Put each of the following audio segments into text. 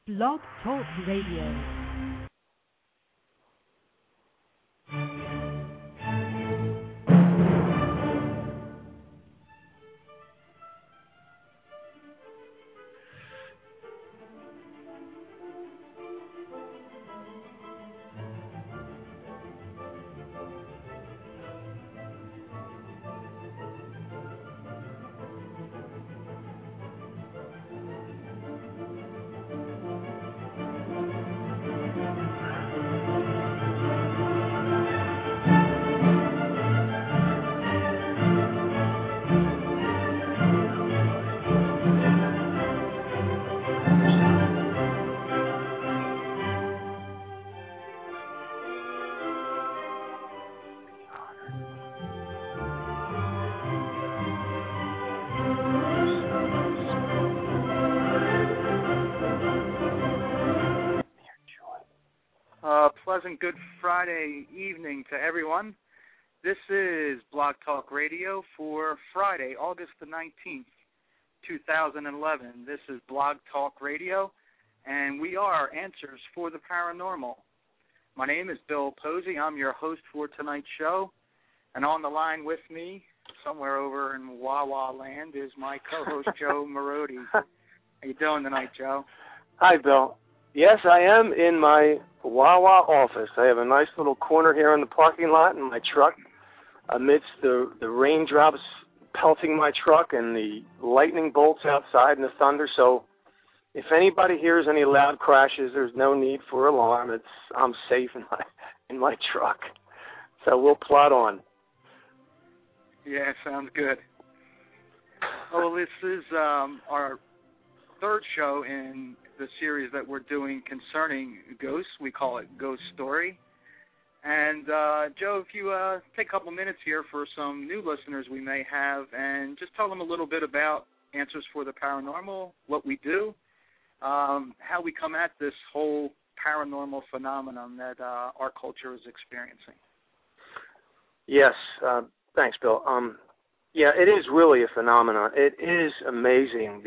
Blog Talk Radio. Pleasant Good Friday evening to everyone. This is Blog Talk Radio for Friday, August the 19th, 2011. This is Blog Talk Radio, and we are Answers for the Paranormal. My name is Bill Posey. I'm your host for tonight's show, and on the line with me, somewhere over in Wawa land, is my co-host Joe Marody. How you doing tonight, Joe? Hi, Bill. Yes, I am in my Wawa office. I have a nice little corner here in the parking lot in my truck amidst the raindrops pelting my truck and the lightning bolts outside and the thunder. So if anybody hears any loud crashes, there's no need for alarm. I'm safe in my truck. So we'll plod on. Yeah, sounds good. Well, this is our third show in the series that we're doing concerning ghosts. We call it Ghost Story. And, Joe, if you take a couple minutes here for some new listeners we may have, and just tell them a little bit about Answers for the Paranormal, what we do, how we come at this whole paranormal phenomenon that our culture is experiencing. Yes, thanks, Bill. Yeah, it is really a phenomenon. It is amazing,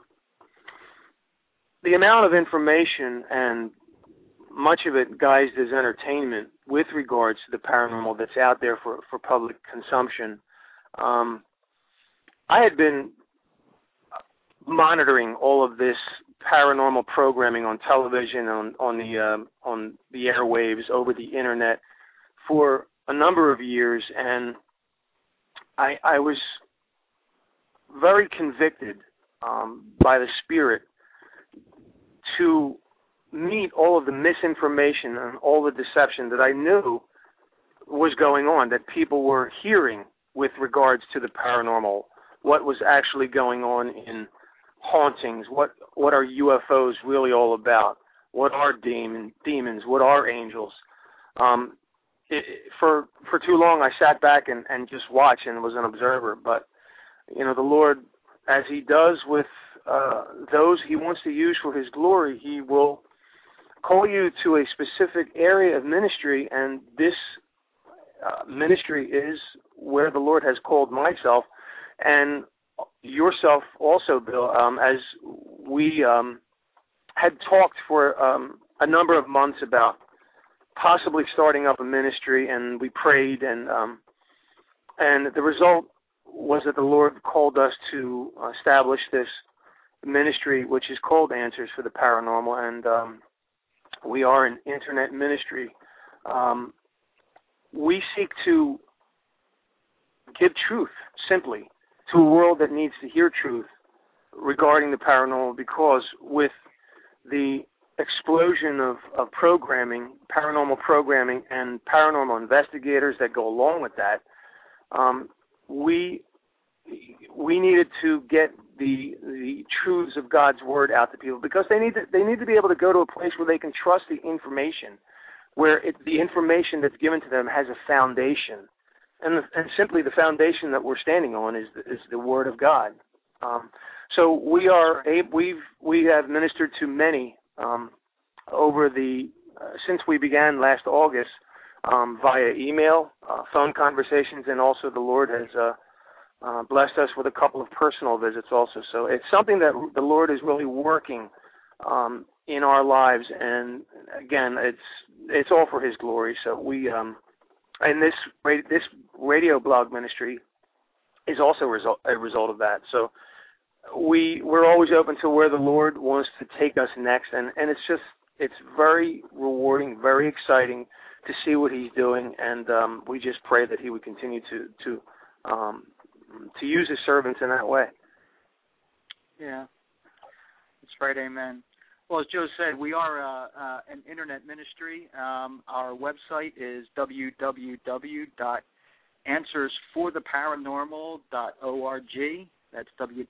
the amount of information, and much of it guised as entertainment with regards to the paranormal that's out there for public consumption. I had been monitoring all of this paranormal programming on television, on the airwaves, over the internet for a number of years, and I was very convicted by the Spirit to meet all of the misinformation and all the deception that I knew was going on, that people were hearing with regards to the paranormal, what was actually going on in hauntings, what are UFOs really all about, what are demons, what are angels. For too long I sat back and just watched and was an observer, but the Lord, as He does with those He wants to use for His glory, He will call you to a specific area of ministry, and this ministry is where the Lord has called myself and yourself also, Bill, as we had talked for a number of months about possibly starting up a ministry, and we prayed, and the result was that the Lord called us to establish this ministry, which is called Answers for the Paranormal, and we are an internet ministry. We seek to give truth, simply, to a world that needs to hear truth regarding the paranormal, because with the explosion of programming, paranormal programming, and paranormal investigators that go along with that, we needed to get the truths of God's Word out to people, because they need to be able to go to a place where they can trust the information, where the information that's given to them has a foundation, and simply the foundation that we're standing on is the Word of God. So we have ministered to many over since we began last August, via email, phone conversations, and also the Lord has blessed us with a couple of personal visits also. So it's something that the Lord is really working in our lives, and again, it's all for His glory. So we, and this radio blog ministry is also a result of that. So we're always open to where the Lord wants to take us next, and it's very rewarding, very exciting to see what He's doing, and we just pray that He would continue to use His servants in that way. Yeah, that's right. Amen. Well, as Joe said, we are an internet ministry. Our website is www.answersfortheparanormal.org. That's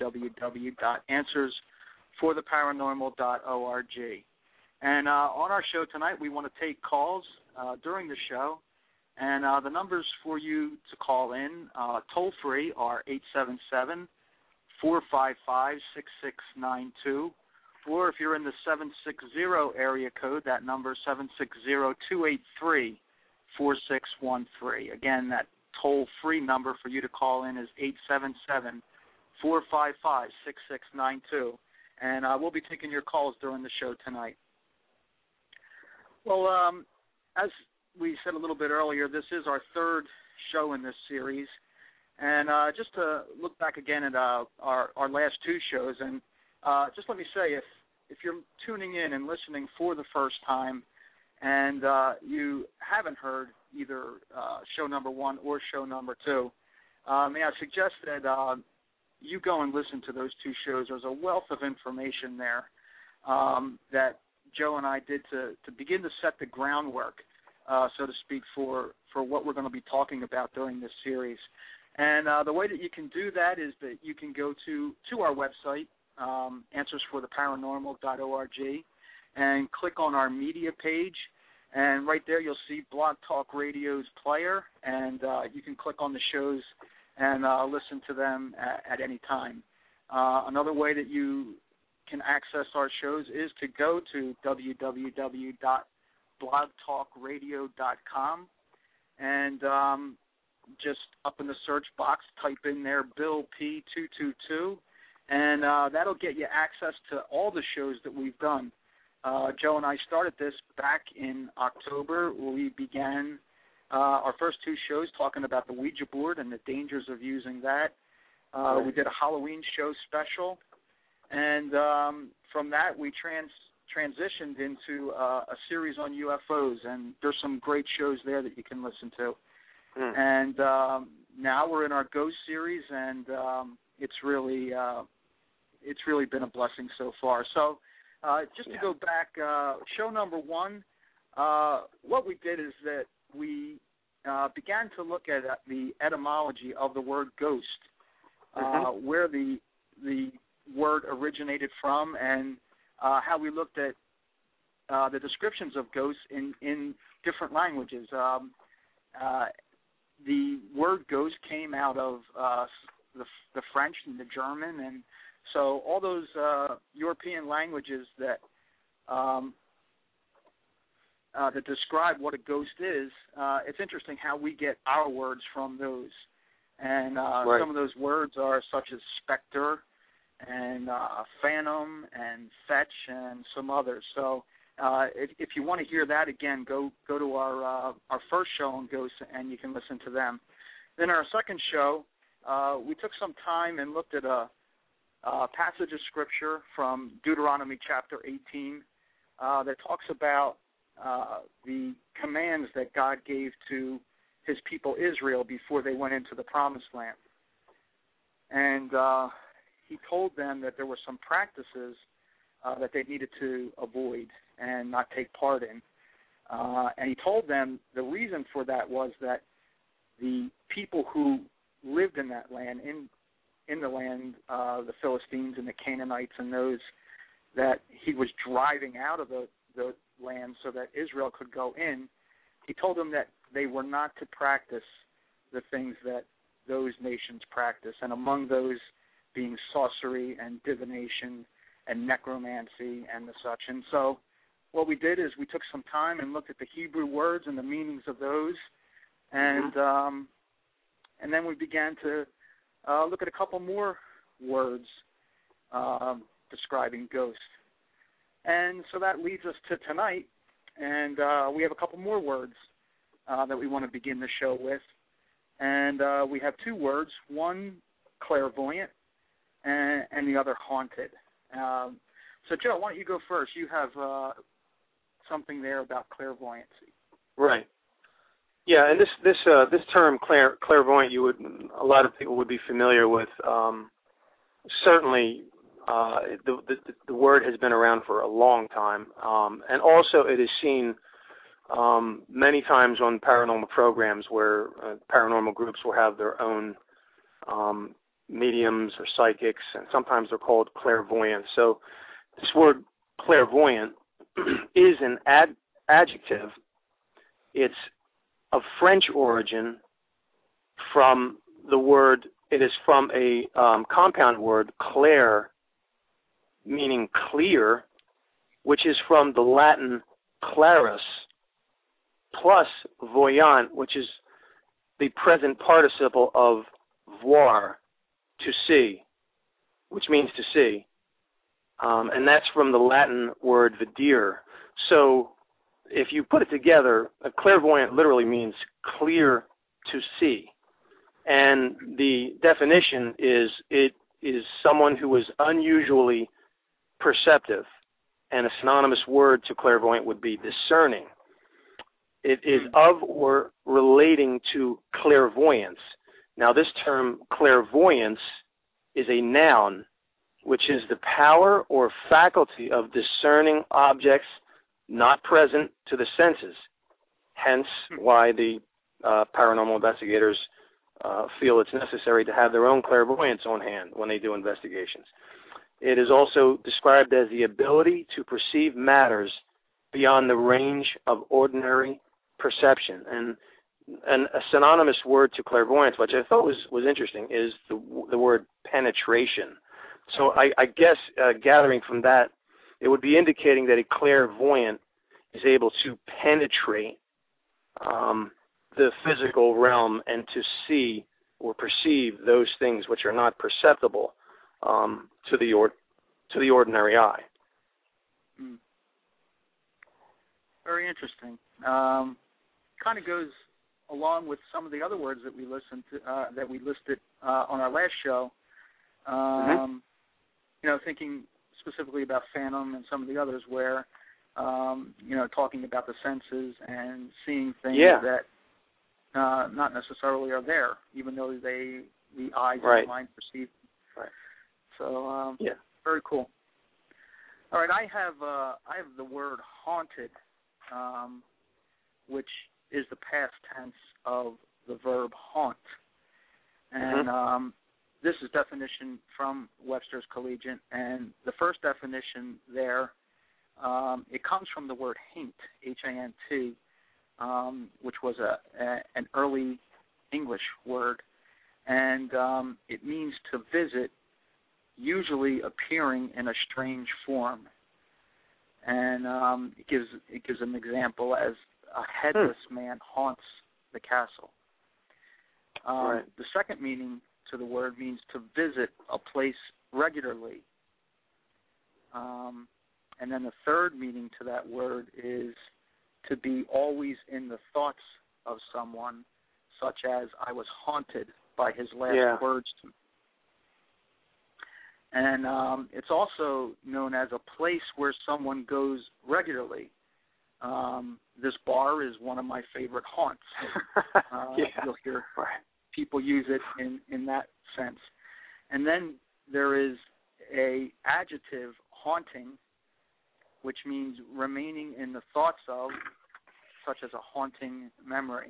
www.answersfortheparanormal.org. And on our show tonight, we want to take calls during the show. And the numbers for you to call in toll-free are 877-455-6692. Or if you're in the 760 area code, that number is 760-283-4613. Again, that toll-free number for you to call in is 877-455-6692. And we'll be taking your calls during the show tonight. Well, as we said a little bit earlier, this is our third show in this series. And just to look back again at our last two shows, and just let me say, if you're tuning in and listening for the first time and you haven't heard either show number 1 or show number 2, may I suggest that you go and listen to those two shows. There's a wealth of information there that Joe and I did to begin to set the groundwork, so to speak, for what we're going to be talking about during this series. And the way that you can do that is that you can go to our website, answersfortheparanormal.org, and click on our media page. And right there you'll see Blog Talk Radio's player, and you can click on the shows and listen to them at any time. Another way that you can access our shows is to go to www.blogtalkradio.com and just up in the search box, type in there Bill P222, and that'll get you access to all the shows that we've done. Joe and I started this back in October. We began our first two shows talking about the Ouija board and the dangers of using that. We did a Halloween show special, and from that we transitioned into a series on UFOs, and there's some great shows there that you can listen to. And now we're in our Ghost series, and it's really been a blessing so far. So just to go back, show number 1, what we did is that we began to look at the etymology of the word ghost, where the word originated from, and how we looked at the descriptions of ghosts in different languages. The word ghost came out of the French and the German, and so all those European languages that describe what a ghost is, it's interesting how we get our words from those. And some of those words are such as specter and phantom and fetch and some others. So if you want to hear that again, go to our first show on ghosts, and you can listen to them. Then our second show, we took some time and looked at a passage of Scripture from Deuteronomy chapter 18 that talks about the commands that God gave to His people Israel before they went into the Promised Land. And He told them that there were some practices that they needed to avoid and not take part in. And He told them the reason for that was that the people who lived in that land, in the land, the Philistines and the Canaanites and those that He was driving out of the land so that Israel could go in, He told them that they were not to practice the things that those nations practice, and among those being sorcery and divination and necromancy and the such. And so what we did is we took some time and looked at the Hebrew words and the meanings of those, and then we began to look at a couple more words describing ghosts. And so that leads us to tonight, and we have a couple more words that we want to begin the show with. And we have two words, one clairvoyant and the other haunted. So, Joe, why don't you go first? You have something there about clairvoyancy. Right. Yeah, and this term clairvoyant, a lot of people would be familiar with. Certainly, the word has been around for a long time, and also it is seen many times on paranormal programs where paranormal groups will have their own mediums or psychics, and sometimes they're called clairvoyants. So this word clairvoyant is an adjective. It's of French origin from the word, it is from a compound word, clair, meaning clear, which is from the Latin clarus, plus voyant, which is the present participle of voir, to see, which means to see. And that's from the Latin word videre. So if you put it together, a clairvoyant literally means clear to see. And the definition is it is someone who is unusually perceptive. And a synonymous word to clairvoyant would be discerning. It is of or relating to clairvoyance. Now, this term clairvoyance is a noun, which is the power or faculty of discerning objects not present to the senses. Hence why the paranormal investigators feel it's necessary to have their own clairvoyance on hand when they do investigations. It is also described as the ability to perceive matters beyond the range of ordinary perception. And a synonymous word to clairvoyance, which I thought was interesting, is the word penetration. So I guess gathering from that, it would be indicating that a clairvoyant is able to penetrate the physical realm and to see or perceive those things which are not perceptible to the ordinary eye. Very interesting. Kind of goes along with some of the other words that we listened to, that we listed on our last show. You know, thinking specifically about Phantom and some of the others, where you know, talking about the senses and seeing things that not necessarily are there, even though the eyes and the mind perceive. Right. So very cool. All right, I have the word haunted, which is the past tense of the verb haunt, and this is definition from Webster's Collegiate, and the first definition there, it comes from the word hint, H-A-N-T, which was an early English word, and it means to visit, usually appearing in a strange form. And it gives an example as a headless man haunts the castle. The second meaning to the word means to visit a place regularly. And then the third meaning to that word is to be always in the thoughts of someone, such as I was haunted by his last words to me. And it's also known as a place where someone goes regularly. This bar is one of my favorite haunts. You'll hear people use it in that sense. And then there is a adjective, haunting, which means remaining in the thoughts of, such as a haunting memory.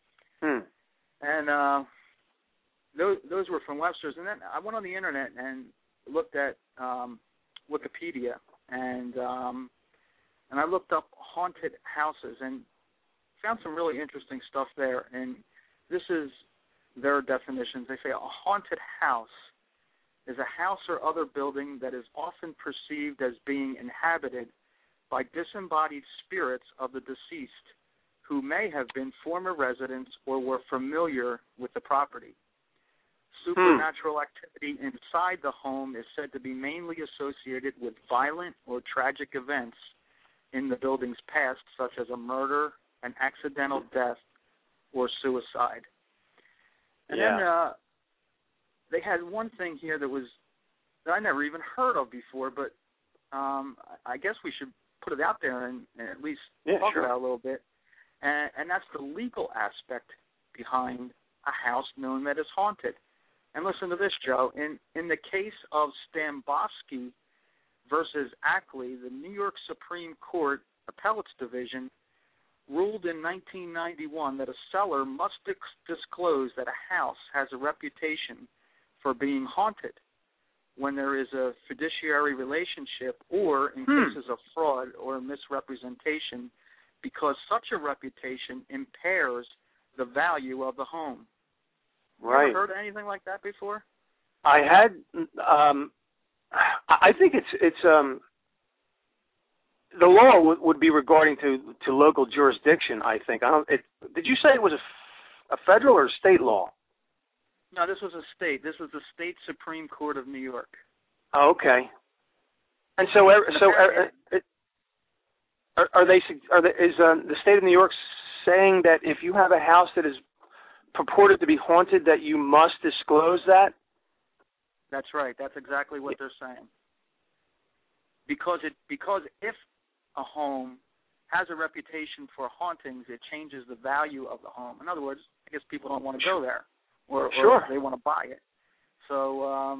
And those were from Webster's. And then I went on the internet and looked at Wikipedia, and I looked up haunted houses and found some really interesting stuff there. And this is their definitions. They say a haunted house is a house or other building that is often perceived as being inhabited by disembodied spirits of the deceased who may have been former residents or were familiar with the property. Supernatural activity inside the home is said to be mainly associated with violent or tragic events in the building's past, such as a murder, an accidental death, or suicide. And then they had one thing here that I never even heard of before, but I guess we should put it out there and at least talk about it a little bit. And that's the legal aspect behind a house known that is haunted. And listen to this, Joe. In the case of Stambosky versus Ackley, the New York Supreme Court Appellates Division ruled in 1991 that a seller must disclose that a house has a reputation for being haunted when there is a fiduciary relationship or in cases of fraud or misrepresentation, because such a reputation impairs the value of the home. Right. You ever heard anything like that before? I had. I think it's the law would be regarding to local jurisdiction. I think. Did you say it was a federal or a state law? No, this was a state. This was the State Supreme Court of New York. Oh, okay. And so is the state of New York saying that if you have a house that is purported to be haunted, that you must disclose that? That's right. That's exactly what they're saying. Because if a home has a reputation for hauntings, it changes the value of the home. In other words, I guess people don't want to go there, or they want to buy it. So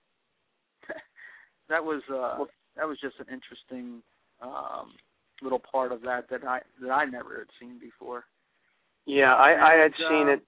that was just an interesting little part of that I never had seen before. Yeah, I had seen it.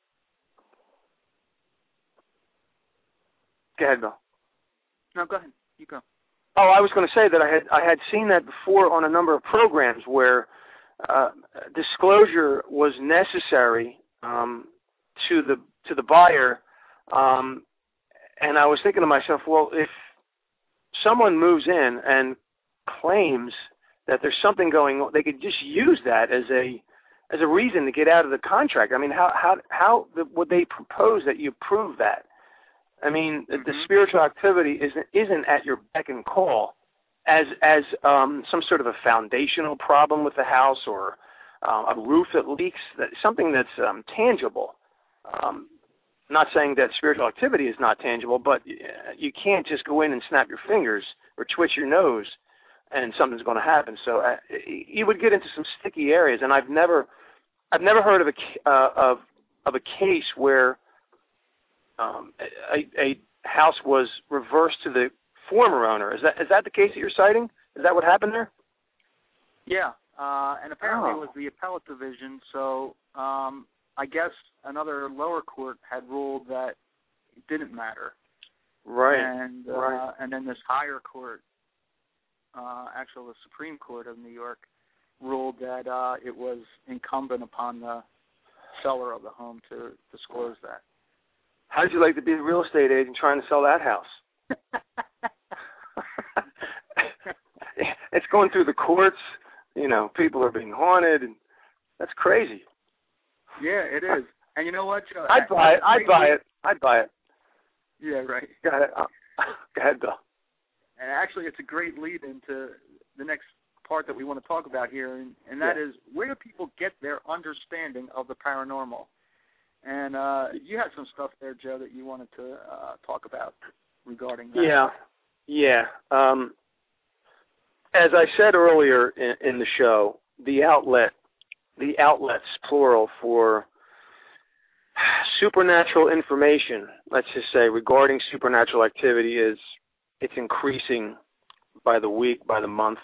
Go ahead, Bill. No, go ahead. You go. Oh, I was going to say that I had seen that before on a number of programs where disclosure was necessary to the buyer, and I was thinking to myself, well, if someone moves in and claims that there's something going on, they could just use that as a reason to get out of the contract. I mean, how would they propose that you prove that? I mean, the spiritual activity isn't at your beck and call as some sort of a foundational problem with the house or a roof that leaks, something that's tangible. Not saying that spiritual activity is not tangible, but you can't just go in and snap your fingers or twitch your nose and something's going to happen. So you would get into some sticky areas, and I've never heard of a case where a house was reversed to the former owner. Is that the case that you're citing? Is that what happened there? Yeah, and apparently it was the appellate division. So I guess another lower court had ruled that it didn't matter. Right. And then this higher court, actually the Supreme Court of New York, ruled that it was incumbent upon the seller of the home to disclose that. How'd you like to be a real estate agent trying to sell that house? It's going through the courts. You know, people are being haunted, and that's crazy. Yeah, it is. And you know what, Joe? I'd buy it. Yeah, right. Go ahead, Bill. And actually, it's a great lead into the next part that we want to talk about here, and that is, where do people get their understanding of the paranormal? And you had some stuff there, Joe, that you wanted to talk about regarding that. Yeah. As I said earlier in the show, the outlets, plural, for supernatural information, let's just say, regarding supernatural activity it's increasing by the week, by the month.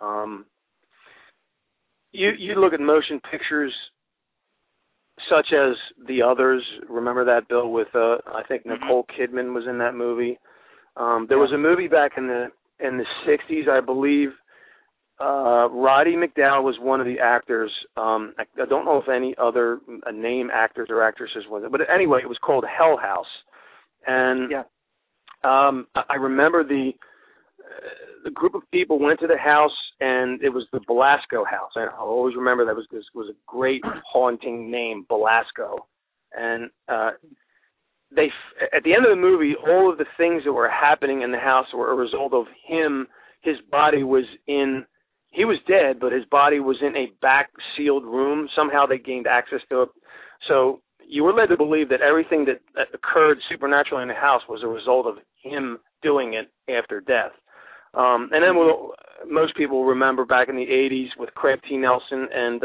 You look at motion pictures such as The Others. Remember that, Bill, with I think Nicole Kidman was in that movie. There was a movie back in the 60s, I believe. Roddy McDowall was one of the actors. I don't know if any other name actors or actresses was it, but anyway, it was called Hell House. And I remember the group of people went to the house, and it was the Belasco house. I'll always remember that was a great haunting name, Belasco. And at the end of the movie, all of the things that were happening in the house were a result of him. His body was he was dead, but his body was in a back sealed room. Somehow they gained access to it. So you were led to believe that everything that occurred supernaturally in the house was a result of him doing it after death. And then most people remember back in the 80s with Craig T. Nelson and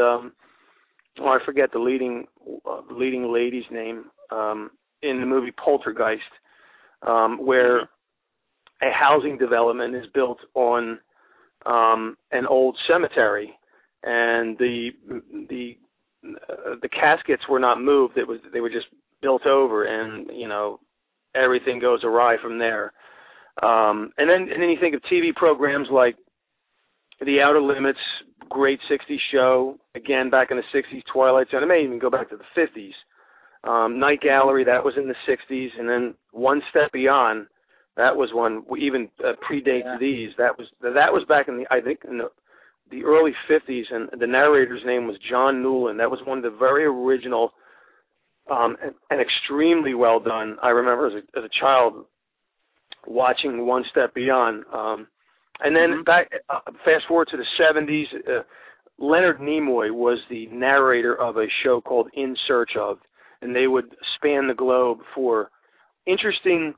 I forget the leading lady's name in the movie Poltergeist, where a housing development is built on an old cemetery, and the caskets were not moved. They were just built over, and everything goes awry from there. And then you think of TV programs like The Outer Limits, great 60s show, again back in the 60s, Twilight Zone. It may even go back to the 50s. Night Gallery, that was in the 60s, and then One Step Beyond, that was one even predates these. That was back in the early 50s, and the narrator's name was John Newland. That was one of the very original and extremely well done. I remember as a child watching One Step Beyond. And then fast forward to the 70s, Leonard Nimoy was the narrator of a show called In Search Of, and they would span the globe for interesting,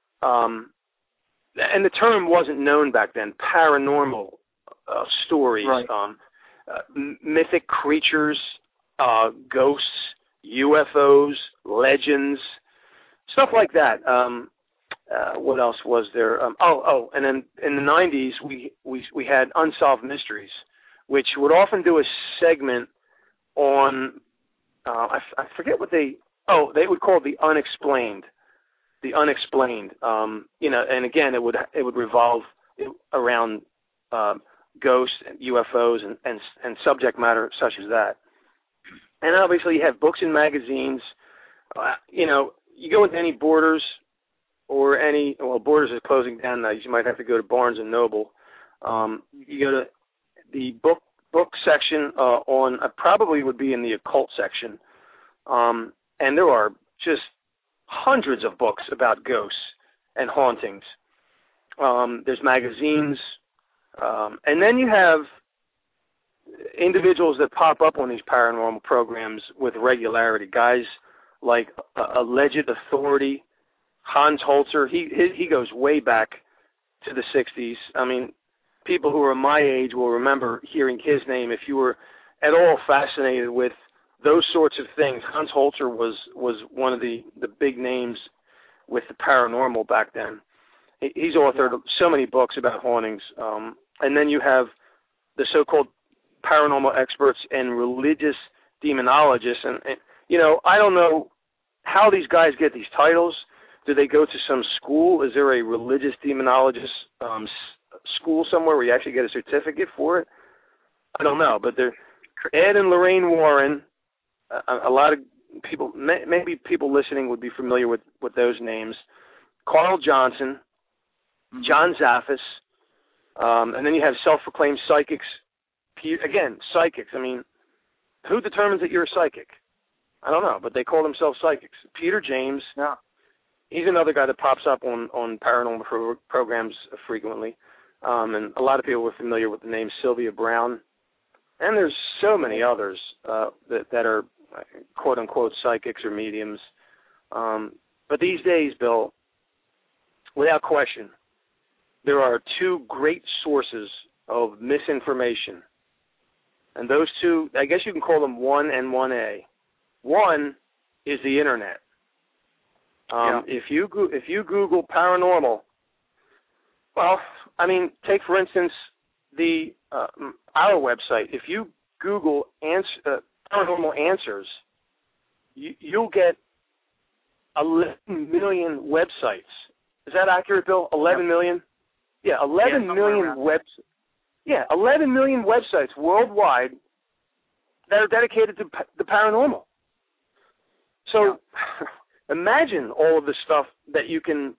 and the term wasn't known back then, paranormal stories, right. Mythic creatures, ghosts, UFOs, legends, stuff like that. What else was there? And then in the 90s, we had Unsolved Mysteries, which would often do a segment on, I forget what they would call it the Unexplained. The Unexplained. And again, it would revolve around ghosts and UFOs and subject matter such as that. And obviously you have books and magazines. You go into any Borders or Borders is closing down now. You might have to go to Barnes & Noble. You go to the book section probably would be in the occult section. And there are just hundreds of books about ghosts and hauntings. There's magazines. And then you have individuals that pop up on these paranormal programs with regularity. Guys like Alleged Authority, Hans Holzer. He goes way back to the 60s. I mean, people who are my age will remember hearing his name. If you were at all fascinated with those sorts of things, Hans Holzer was one of the big names with the paranormal back then. He's authored so many books about hauntings. And then you have the so-called paranormal experts and religious demonologists. And I don't know how these guys get these titles. Do they go to some school? Is there a religious demonologist school somewhere where you actually get a certificate for it? I don't know. But Ed and Lorraine Warren, a lot of people, maybe people listening would be familiar with those names. Carl Johnson, John Zaffis, and then you have self-proclaimed psychics. Again, psychics. I mean, who determines that you're a psychic? I don't know, but they call themselves psychics. Peter James, he's another guy that pops up on paranormal programs frequently. And a lot of people were familiar with the name Sylvia Brown. And there's so many others that are quote-unquote psychics or mediums. But these days, Bill, without question, there are two great sources of misinformation. And those two, I guess you can call them 1 and 1A. One is the Internet. If you Google paranormal, well, I mean, take for instance our website. If you Google paranormal answers, you'll get 11 million websites. Is that accurate, Bill? 11 million? Yeah, 11 million websites. Yeah, 11 million websites worldwide that are dedicated to the paranormal. So imagine all of the stuff that you can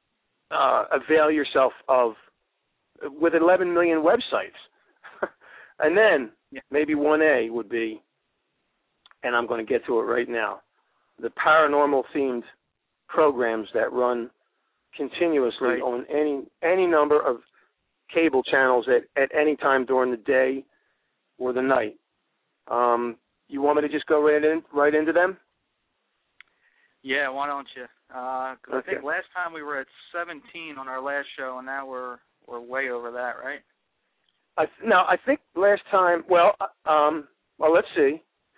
avail yourself of with 11 million websites. And then maybe 1A would be, and I'm going to get to it right now, the paranormal-themed programs that run continuously right. on any number of cable channels at any time during the day or the night. You want me to just go right into them? Yeah, why don't you? 'Cause Okay. I think last time we were at 17 on our last show, and now we're way over that, right? I think last time. Well, let's see.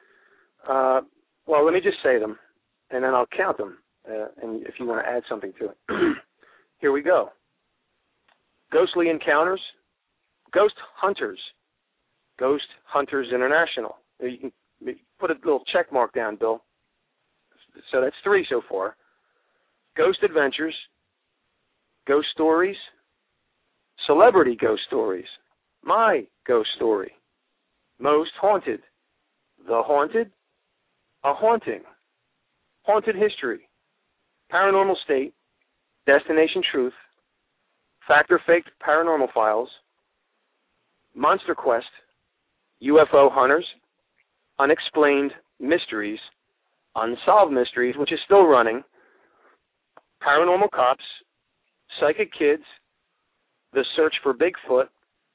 Let me just say them, and then I'll count them. And if you want to add something to it, here we go. Ghostly Encounters, Ghost Hunters, Ghost Hunters International. You can put a little check mark down, Bill. So that's 3 so far. Ghost Adventures, Ghost Stories, Celebrity Ghost Stories, My Ghost Story, Most Haunted, The Haunted, A Haunting, Haunted History, Paranormal State, Destination Truth, Fact or Faked Paranormal Files, Monster Quest, UFO Hunters, Unexplained Mysteries, Unsolved Mysteries, which is still running, Paranormal Cops, Psychic Kids, The Search for Bigfoot,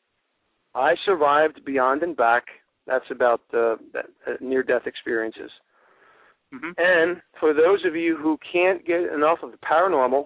I Survived Beyond and Back. That's about near-death experiences. Mm-hmm. And for those of you who can't get enough of the paranormal,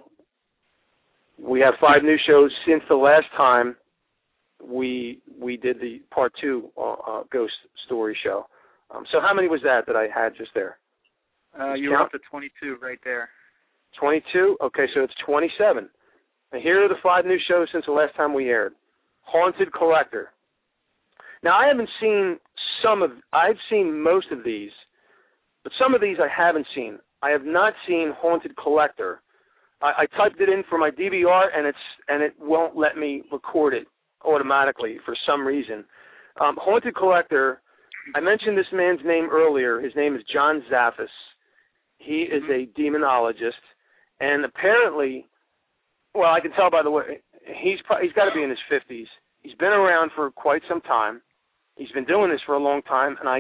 we have 5 new shows since the last time we did the Part 2 Ghost Story show. So how many was that I had just there? You were up to 22 right there. 22? Okay, so it's 27. And here are the 5 new shows since the last time we aired. Haunted Collector. Now, I haven't seen I've seen most of these, but some of these I haven't seen. I have not seen Haunted Collector. I typed it in for my DVR, and it won't let me record it automatically for some reason. Haunted Collector, I mentioned this man's name earlier. His name is John Zaffis. He is a demonologist, and apparently, well, I can tell by the way, he's got to be in his 50s. He's been around for quite some time. He's been doing this for a long time, and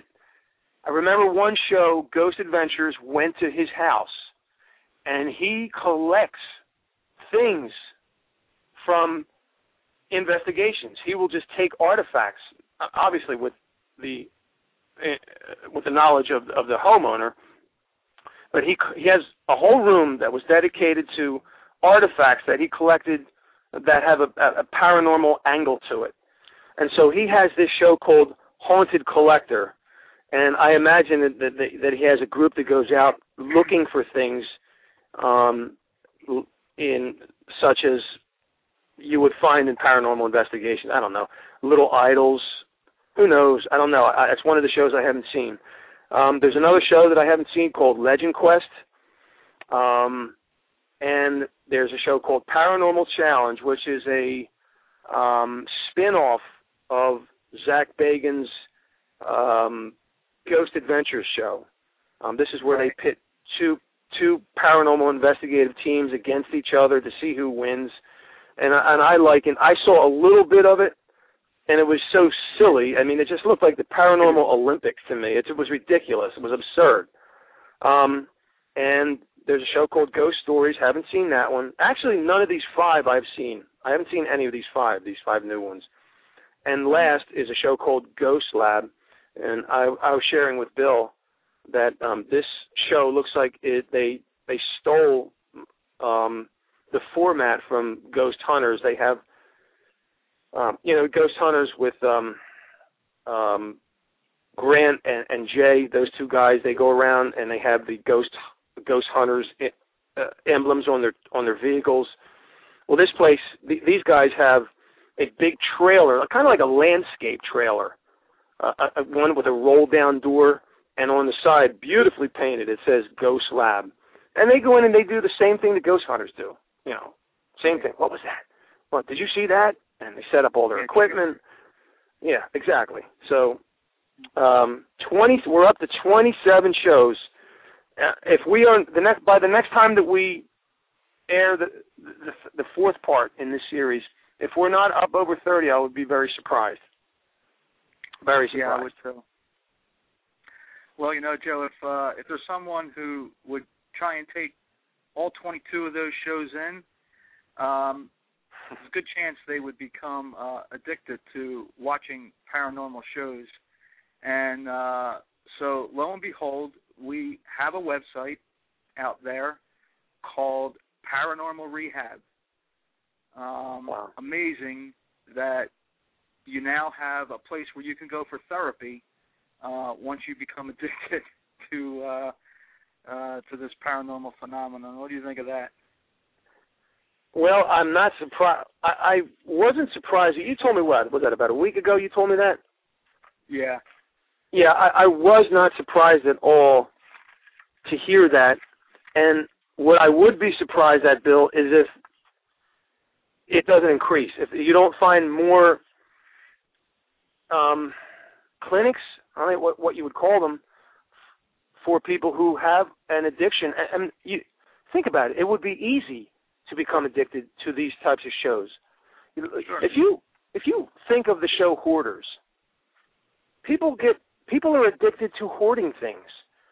I remember one show, Ghost Adventures, went to his house, and he collects things from investigations. He will just take artifacts, obviously with the knowledge of the homeowner, but he has a whole room that was dedicated to artifacts that he collected that have a paranormal angle to it. And so he has this show called Haunted Collector, and I imagine that he has a group that goes out looking for things in such as you would find in paranormal investigation. I don't know, little idols. Who knows? I don't know. It's one of the shows I haven't seen. There's another show that I haven't seen called Legend Quest, and there's a show called Paranormal Challenge, which is a spin-off of Zach Bagans' Ghost Adventures show. This is where they pit two paranormal investigative teams against each other to see who wins. And I saw a little bit of it, and it was so silly. I mean, it just looked like the Paranormal Olympics to me. It was ridiculous. It was absurd. And there's a show called Ghost Stories. Haven't seen that one. Actually, none of these 5 I've seen. I haven't seen any of these 5 new ones. And last is a show called Ghost Lab. And I was sharing with Bill that this show looks like they stole the format from Ghost Hunters. They have, Ghost Hunters with Grant and Jay, those 2 guys. They go around and they have the Ghost Hunters emblems on their vehicles. Well, this place, these guys have a big trailer, kind of like a landscape trailer, one with a roll-down door, and on the side, beautifully painted, it says Ghost Lab. And they go in and they do the same thing that Ghost Hunters do. Same thing. What was that? What, did you see that? And they set up all their equipment. Yeah, exactly. So we're up to 27 shows. If we are by the next time that we air the 4th part in this series, if we're not up over 30, I would be very surprised. Very surprised. Yeah, I would too. Well, Joe, if there's someone who would try and take all 22 of those shows in, there's a good chance they would become addicted to watching paranormal shows. And so, lo and behold, we have a website out there called Paranormal Rehab. Wow. Amazing that you now have a place where you can go for therapy once you become addicted to this paranormal phenomenon. What do you think of that? Well, I'm not surprised. I wasn't surprised. You told me what? Was that about a week ago you told me that? Yeah. Yeah, I was not surprised at all to hear that. And what I would be surprised at, Bill, is if it doesn't increase. If you don't find more clinics, I don't know what you would call them, for people who have an addiction. And you think about it. It would be easy to become addicted to these types of shows. Sure. If you think of the show Hoarders, people are addicted to hoarding things.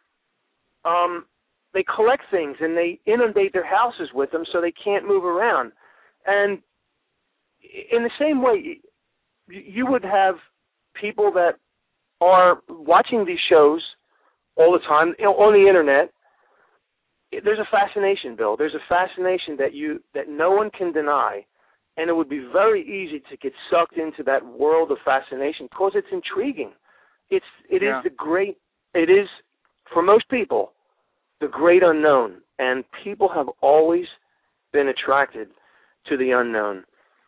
They collect things and they inundate their houses with them so they can't move around. And in the same way, you would have people that are watching these shows all the time on the internet. There's a fascination, Bill. There's a fascination that no one can deny, and it would be very easy to get sucked into that world of fascination because it's intriguing. It is for most people the great unknown, and people have always been attracted to the unknown.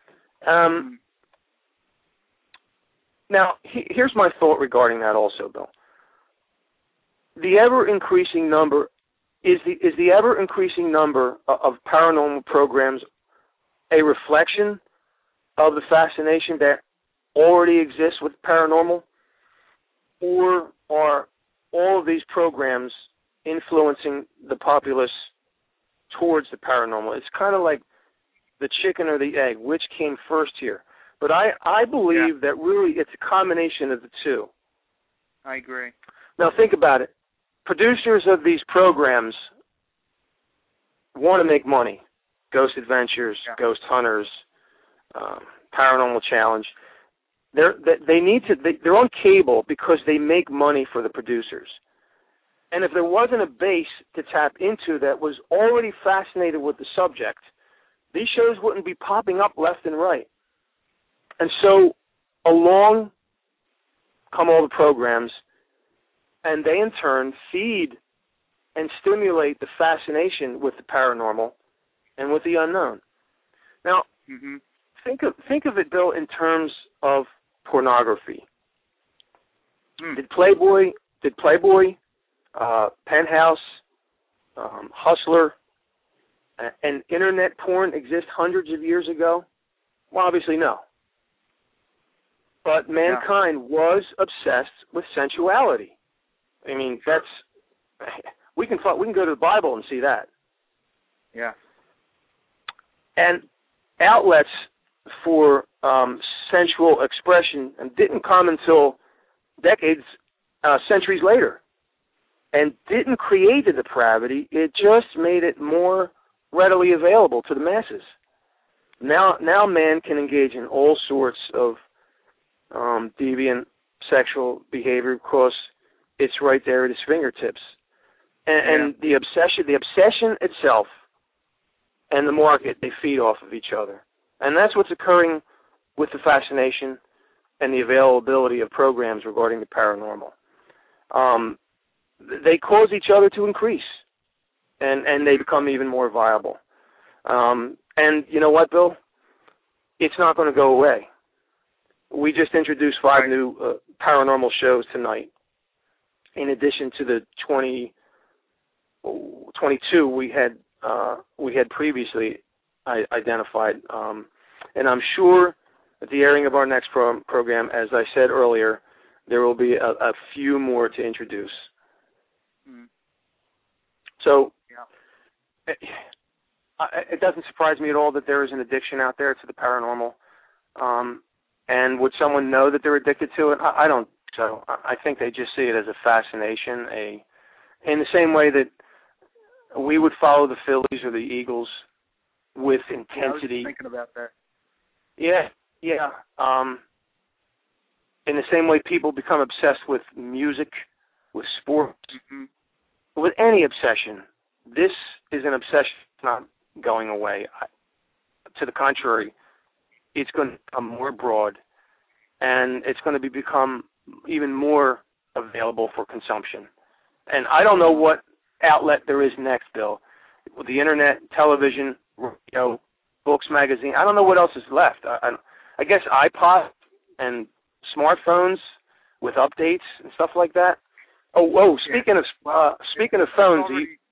Now, here's my thought regarding that also, Bill. The ever-increasing number is the ever-increasing number of paranormal programs a reflection of the fascination that already exists with paranormal, or are all of these programs influencing the populace towards the paranormal? It's kind of like the chicken or the egg, which came first here. But I believe that really it's a combination of the two. I agree. Now think about it. Producers of these programs want to make money. Ghost Adventures, Ghost Hunters, Paranormal Challenge. They're on cable because they make money for the producers. And if there wasn't a base to tap into that was already fascinated with the subject, these shows wouldn't be popping up left and right. And so along come all the programs, and they in turn feed and stimulate the fascination with the paranormal and with the unknown. Now, think of it, Bill, in terms of pornography. Did Playboy, Penthouse, Hustler, and internet porn exist hundreds of years ago? Well, obviously no. But mankind was obsessed with sensuality. I mean, we can go to the Bible and see that. Yeah. And outlets for sensual expression didn't come until centuries later, and didn't create the depravity. It just made it more readily available to the masses. Now man can engage in all sorts of deviant sexual behavior because it's right there at his fingertips. And the obsession itself and the market, they feed off of each other. And that's what's occurring with the fascination and the availability of programs regarding the paranormal. They cause each other to increase, and they become even more viable. And you know what, Bill? It's not going to go away. We just introduced 5 new paranormal shows tonight, in addition to the 22 we had previously identified. And I'm sure at the airing of our next program, as I said earlier, there will be a few more to introduce. So it doesn't surprise me at all that there is an addiction out there to the paranormal. And would someone know that they're addicted to it? I don't. So I think they just see it as a fascination, in the same way that we would follow the Phillies or the Eagles with intensity. I was just thinking about that. Yeah. In the same way people become obsessed with music, with sports, with any obsession, this is an obsession that's not going away. To the contrary, it's going to become more broad, and it's going to become even more available for consumption. And I don't know what outlet there is next, Bill. With the internet, television, radio, books, magazine, I don't know what else is left. I guess iPod and smartphones with updates and stuff like that. Speaking of phones,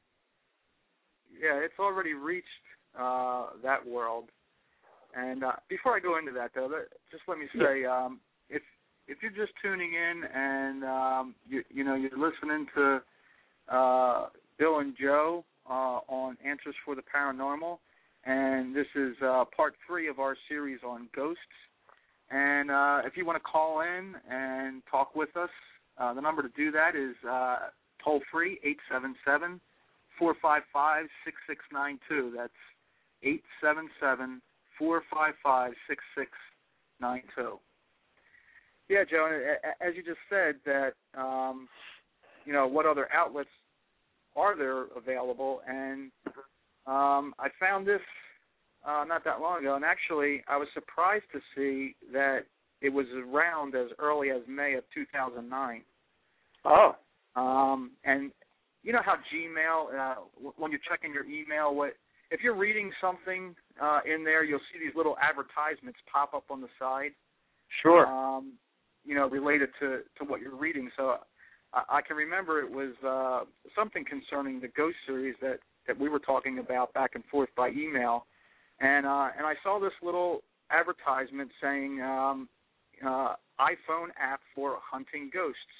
it's already reached that world. And before I go into that, though, just let me say, if you're just tuning in and you're listening to Bill and Joe on Answers for the Paranormal, and this is part 3 of our series on ghosts. And if you want to call in and talk with us, the number to do that is toll free 877-455-6692. That's 877-455-6692. Yeah, Joe, as you just said, that, what other outlets are there available? And I found this not that long ago, and actually I was surprised to see that it was around as early as May of 2009. Oh. And you know how Gmail, when you're checking your email, if you're reading something in there, you'll see these little advertisements pop up on the side. Sure. Related to what you're reading. So I can remember it was something concerning the Ghost series that we were talking about back and forth by email. And I saw this little advertisement saying iPhone app for hunting ghosts.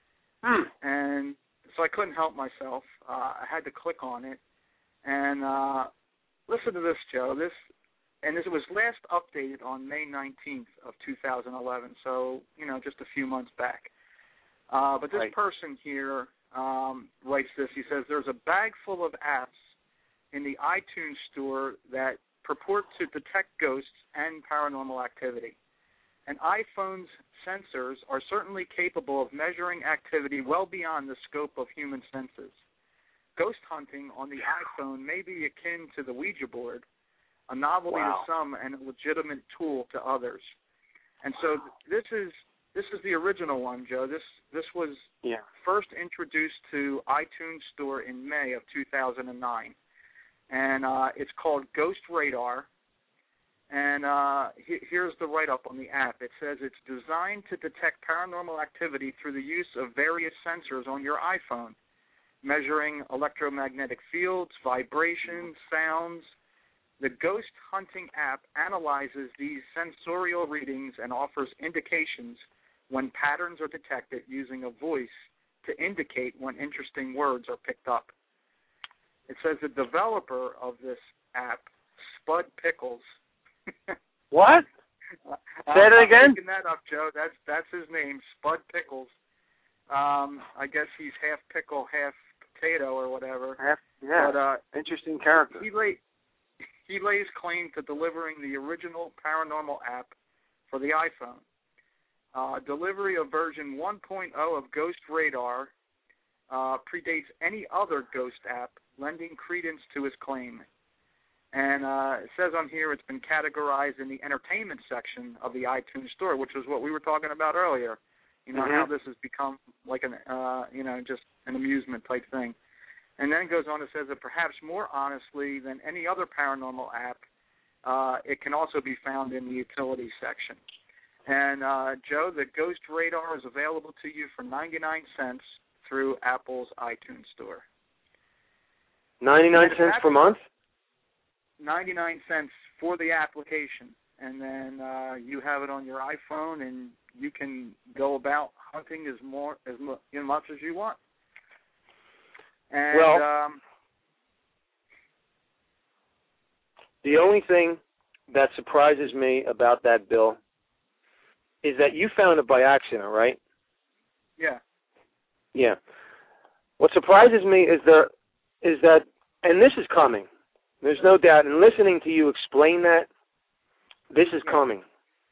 And so I couldn't help myself. I had to click on it. And listen to this, Joe. This was last updated on May 19th of 2011, so, just a few months back. But this person here writes this. He says, there's a bag full of apps in the iTunes store that purport to detect ghosts and paranormal activity. And iPhone's sensors are certainly capable of measuring activity well beyond the scope of human senses. Ghost hunting on the iPhone may be akin to the Ouija board, a novelty to some and a legitimate tool to others. And so this is the original one, Joe. This was first introduced to iTunes Store in May of 2009. And it's called Ghost Radar. And here's the write-up on the app. It says it's designed to detect paranormal activity through the use of various sensors on your iPhone, measuring electromagnetic fields, vibrations, sounds. The Ghost Hunting app analyzes these sensorial readings and offers indications when patterns are detected using a voice to indicate when interesting words are picked up. It says the developer of this app, Spud Pickles. What? Say it again? I'm picking that up, Joe. That's his name, Spud Pickles. I guess he's half pickle, half potato, or whatever. But, interesting character. He lays claim to delivering the original paranormal app for the iPhone. Delivery of version 1.0 of Ghost Radar predates any other ghost app, lending credence to his claim. And it says on here it's been categorized in the entertainment section of the iTunes Store, which is what we were talking about earlier. How this has become like an, just an amusement type thing. And then it goes on, it says that perhaps more honestly than any other paranormal app, it can also be found in the utility section. And, Joe, the Ghost Radar is available to you for 99 cents through Apple's iTunes Store. 99 cents per month? 99 cents for the application. And then you have it on your iPhone, and you can go about hunting as much as you want. And, the only thing that surprises me about that, Bill, is that you found it by accident, right? Yeah. Yeah. What surprises me is that And this is coming. There's no doubt. And listening to you explain that, this is coming.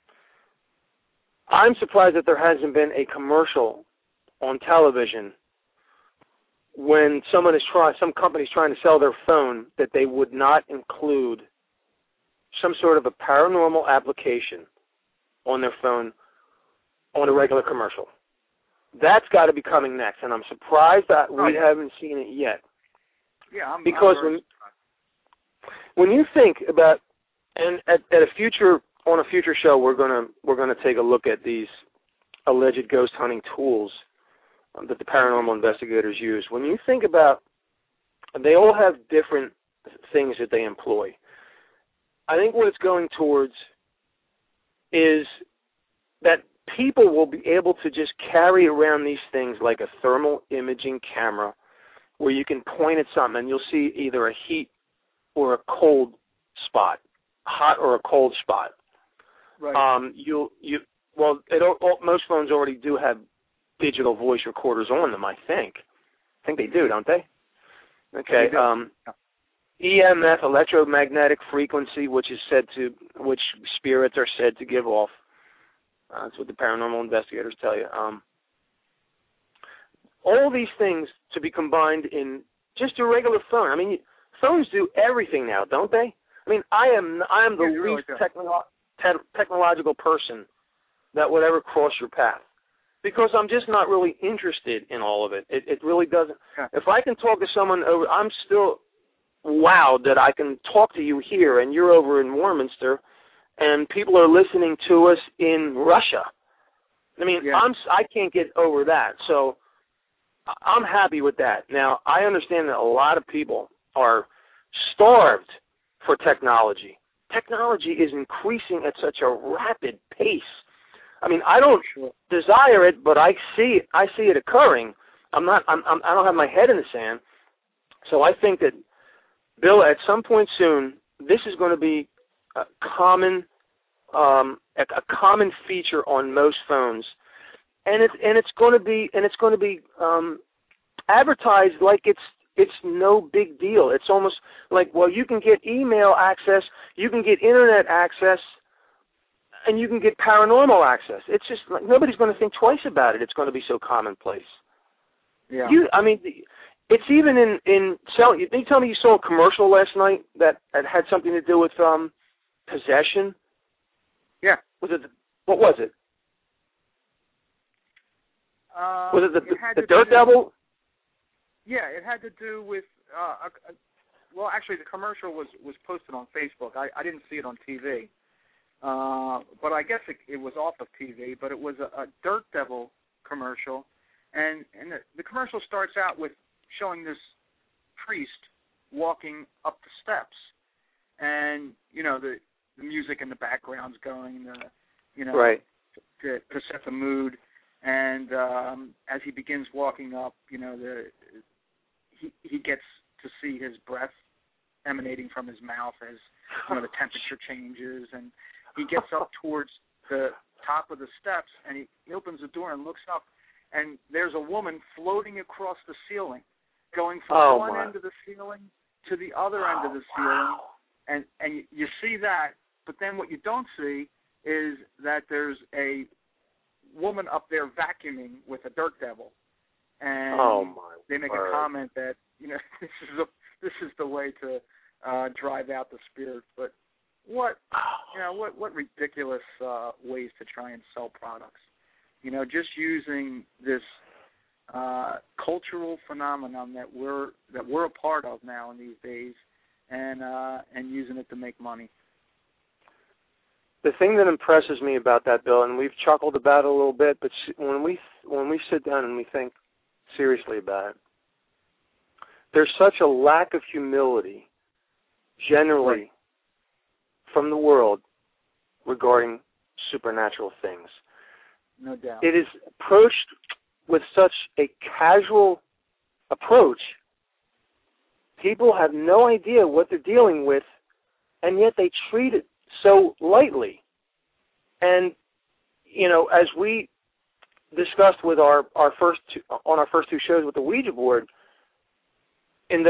I'm surprised that there hasn't been a commercial on television when some company's trying to sell their phone that they would not include some sort of a paranormal application on their phone on a regular commercial. That's got to be coming next, and I'm surprised that we haven't seen it yet. Yeah, because when you think about, and on a future show, we're gonna take a look at these alleged ghost hunting tools that the paranormal investigators use. When you think about, they all have different things that they employ. I think what it's going towards is that people will be able to just carry around these things like a thermal imaging camera where you can point at something and you'll see either a heat or a cold spot, hot or a cold spot. Right. Most phones already do have digital voice recorders on them, I think. I think they do, don't they? Okay. EMF, electromagnetic frequency, which spirits are said to give off. That's what the paranormal investigators tell you. All these things to be combined in just a regular phone. I mean, phones do everything now, don't they? I mean, I am the least technological person that would ever cross your path because I'm just not really interested in all of it. It really doesn't. Yeah. If I can talk to someone over, I'm still wowed that I can talk to you here and you're over in Warminster and people are listening to us in Russia. I mean, I can't get over that. So I'm happy with that. Now, I understand that a lot of people are starved for technology. Technology is increasing at such a rapid pace. I mean, I don't desire it, but I see it occurring. I don't have my head in the sand. So I think that, Bill, at some point soon, this is going to be a common feature on most phones, and it's going to be advertised like it's no big deal. It's almost like, well, you can get email access, you can get internet access, and you can get paranormal access. It's just like nobody's going to think twice about it. It's going to be so commonplace. Yeah. It's even in selling. You tell me you saw a commercial last night that had something to do with possession. Yeah. What was it? Was it the Dirt Devil? Yeah, it had to do with. Actually, the commercial was posted on Facebook. I didn't see it on TV, but I guess it was off of TV. But it was a Dirt Devil commercial, and the commercial starts out with showing this priest walking up the steps, and the music in the background's going, right, to set the mood. And as he begins walking up, he gets to see his breath emanating from his mouth as the temperature changes, and he gets up towards the top of the steps, and he opens the door and looks up, and there's a woman floating across the ceiling, going from one end of the ceiling to the other end of the ceiling, and you see that, but then what you don't see is that there's a woman up there vacuuming with a Dirt Devil, and they make a comment that this is the way to drive out the spirit. But what ridiculous ways to try and sell products. Just using this cultural phenomenon that we're a part of now in these days, and using it to make money. The thing that impresses me about that, Bill, and we've chuckled about it a little bit, but when we sit down and we think seriously about it, there's such a lack of humility generally from the world regarding supernatural things. No doubt. It is approached with such a casual approach. People have no idea what they're dealing with, and yet they treat it so lightly. And, as we discussed with our first two shows with the Ouija board, in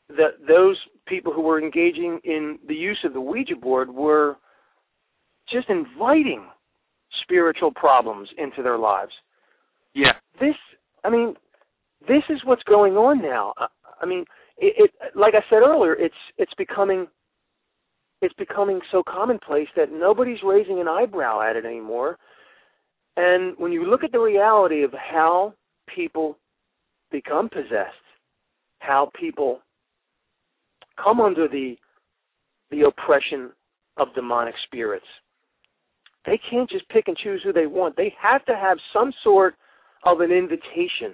those people who were engaging in the use of the Ouija board were just inviting spiritual problems into their lives. Yeah. This is what's going on now. It like I said earlier, it's becoming so commonplace that nobody's raising an eyebrow at it anymore. And when you look at the reality of how people become possessed, how people come under the oppression of demonic spirits, they can't just pick and choose who they want. They have to have some sort of an invitation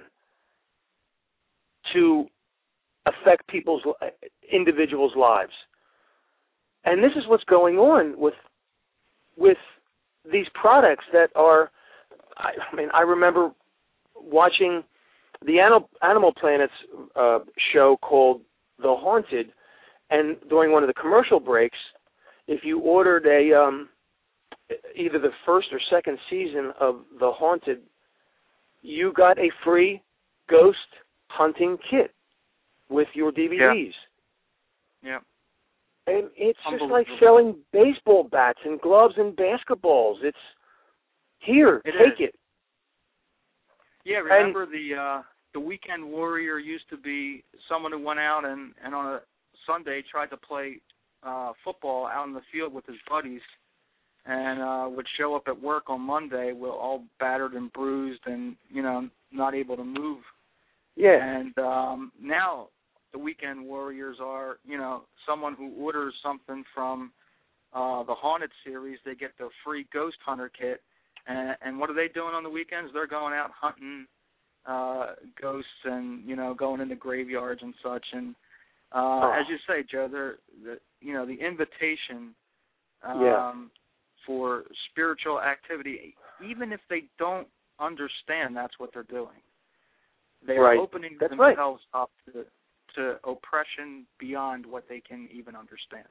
to affect individuals' lives. And this is what's going on with these products that are, I remember watching the Animal Planet's show called The Haunted, and during one of the commercial breaks, if you ordered either the first or second season of The Haunted, you got a free ghost hunting kit with your DVDs. Yeah. And it's just like selling baseball bats and gloves and basketballs. It's here, take it. Yeah, remember the weekend warrior used to be someone who went out and on a Sunday tried to play football out in the field with his buddies, and would show up at work on Monday with all battered and bruised and, not able to move. Yeah. And now the weekend warriors are, someone who orders something from the Haunted series, they get the free ghost hunter kit. And what are they doing on the weekends? They're going out hunting ghosts and, going into graveyards and such. And as you say, Joe, the invitation for spiritual activity, even if they don't understand that's what they're doing, they are opening themselves up to oppression beyond what they can even understand.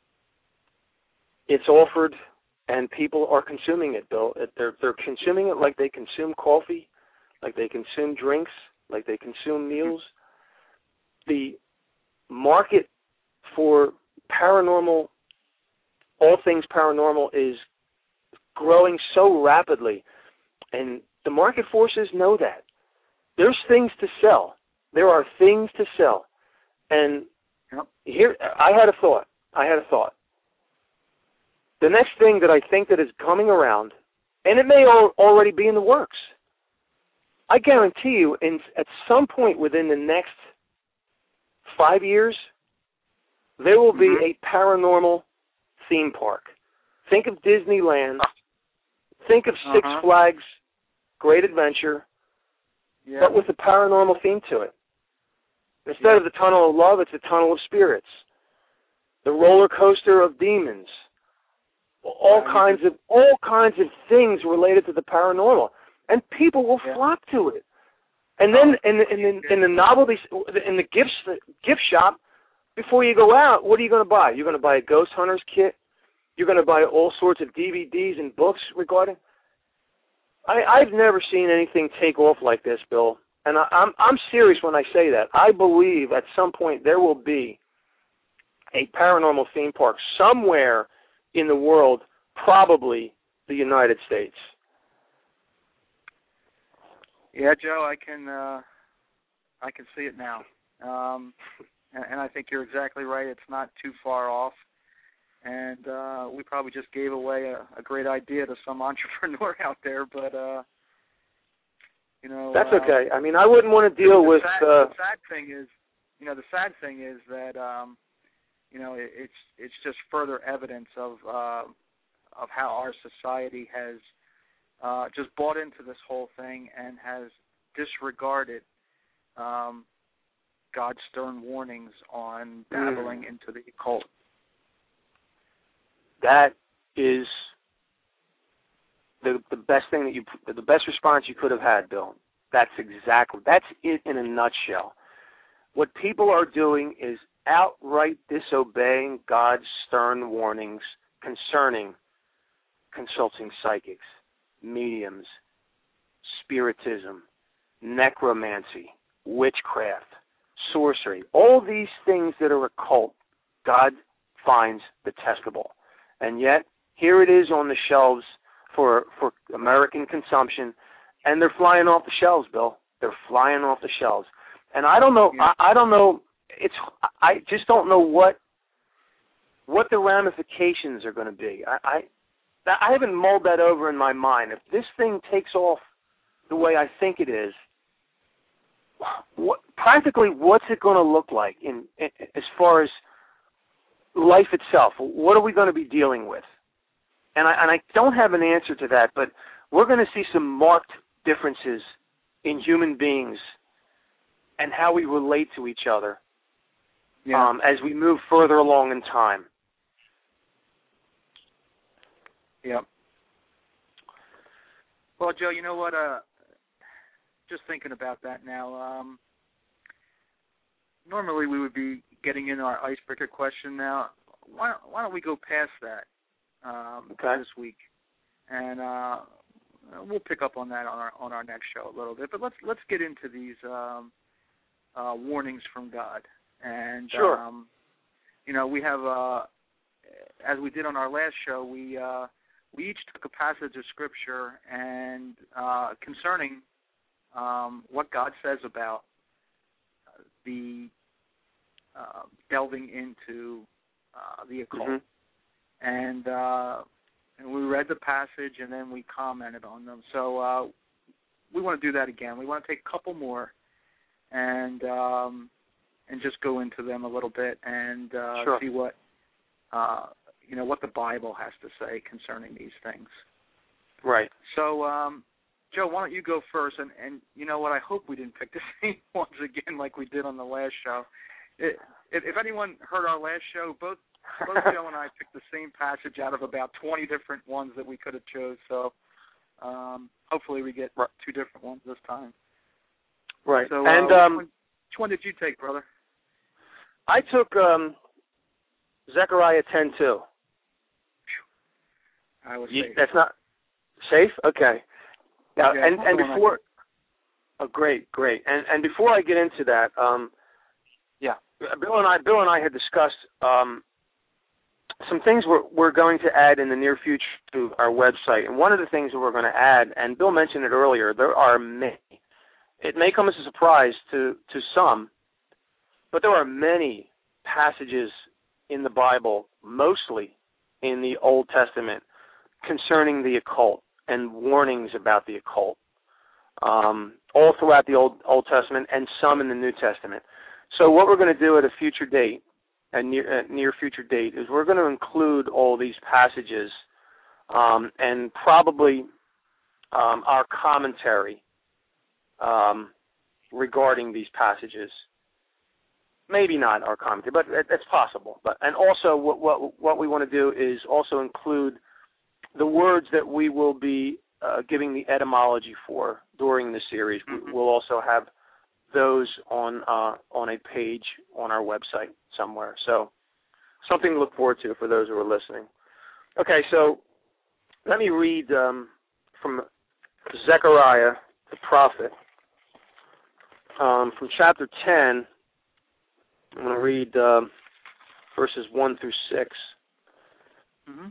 It's offered, and people are consuming it, Bill. They're consuming it like they consume coffee, like they consume drinks, like they consume meals. The market for paranormal, all things paranormal, is growing so rapidly, and the market forces know that. There's things to sell. There are things to sell. And here, I had a thought. The next thing that I think that is coming around, and it may already be in the works, I guarantee you, at some point within the next 5 years, there will be a paranormal theme park. Think of Disneyland. Think of Six Flags Great Adventure, but with a paranormal theme to it. Instead of the tunnel of love, it's a tunnel of spirits. The roller coaster of demons. All kinds of things related to the paranormal, and people will flock to it. And then in the novelty, in the gift shop, before you go out, what are you going to buy? You're going to buy a ghost hunter's kit. You're going to buy all sorts of DVDs and books regarding. I've never seen anything take off like this, Bill. And I'm serious when I say that. I believe at some point there will be a paranormal theme park somewhere in the world, probably the United States. Yeah, Joe, I can see it now, and I think you're exactly right. It's not too far off, and we probably just gave away a great idea to some entrepreneur out there, but that's okay. I mean, I wouldn't want to deal with. The sad thing is that it's just further evidence of how our society has just bought into this whole thing and has disregarded God's stern warnings on dabbling into the occult. That is the best thing the best response you could have had, Bill. That's it in a nutshell. What people are doing is outright disobeying God's stern warnings concerning consulting psychics, mediums, spiritism, necromancy, witchcraft, sorcery, all these things that are occult, God finds detestable. And yet, here it is on the shelves for American consumption, and they're flying off the shelves, Bill. They're flying off the shelves. And I don't know, I don't know, I just don't know what the ramifications are going to be. I haven't mulled that over in my mind. If this thing takes off the way I think it is, practically what's it going to look like as far as life itself? What are we going to be dealing with? And I don't have an answer to that, but we're going to see some marked differences in human beings and how we relate to each other as we move further along in time. Yep. Well, Joe, you know what? Just thinking about that now, normally we would be getting in our icebreaker question now. Why don't we go past that this week? And we'll pick up on that on our next show a little bit. But let's get into these warnings from God. And sure. We have, as we did on our last show, we each took a passage of Scripture and concerning what God says about the delving into the occult. Mm-hmm. And we read the passage and then we commented on them. So we want to do that again. We want to take a couple more and just go into them a little bit and see what what the Bible has to say concerning these things. Right. So, Joe, why don't you go first? And you know what? I hope we didn't pick the same ones again like we did on the last show. If anyone heard our last show, both Joe and I picked the same passage out of about 20 different ones that we could have chose. So hopefully we get two different ones this time. Right. So, and which one did you take, brother? I took Zechariah 10:2. I was safe. That's not safe? Okay. Now, and before, great. And before I get into that, Bill and I had discussed some things we're going to add in the near future to our website. And one of the things that we're going to add, and Bill mentioned it earlier, there are many. It may come as a surprise to some, but there are many passages in the Bible, mostly in the Old Testament, concerning the occult and warnings about the occult, all throughout the Old Testament and some in the New Testament. So what we're going to do at a future date, a near future date, is we're going to include all these passages and probably our commentary regarding these passages. Maybe not our commentary, but it's possible. And also what we want to do is also include the words that we will be giving the etymology for during the series. Mm-hmm. We'll also have those on a page on our website somewhere. So something to look forward to for those who are listening. Okay, so let me read from Zechariah the prophet from chapter 10. I'm going to read verses 1 through 6. Mm-hmm.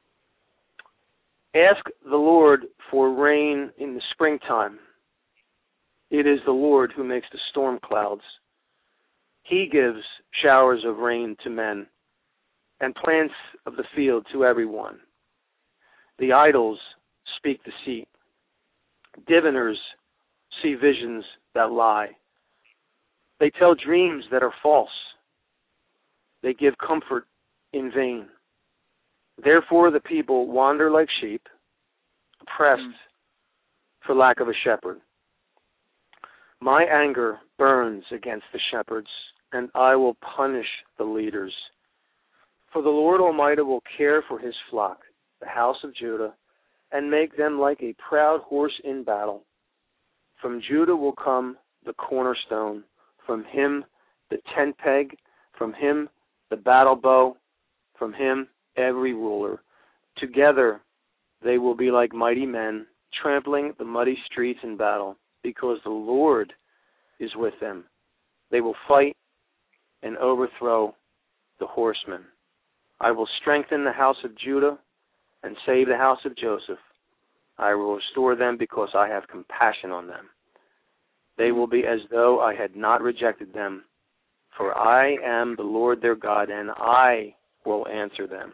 Ask the Lord for rain in the springtime. It is the Lord who makes the storm clouds. He gives showers of rain to men and plants of the field to everyone. The idols speak deceit. Diviners see visions that lie. They tell dreams that are false. They give comfort in vain. Therefore the people wander like sheep, oppressed for lack of a shepherd. My anger burns against the shepherds, and I will punish the leaders. For the Lord Almighty will care for his flock, the house of Judah, and make them like a proud horse in battle. From Judah will come the cornerstone, from him the tent peg, from him the battle bow, from him every ruler. Together they will be like mighty men, trampling the muddy streets in battle, because the Lord is with them. They will fight and overthrow the horsemen. I will strengthen the house of Judah and save the house of Joseph. I will restore them because I have compassion on them. They will be as though I had not rejected them, for I am the Lord their God, and I will answer them.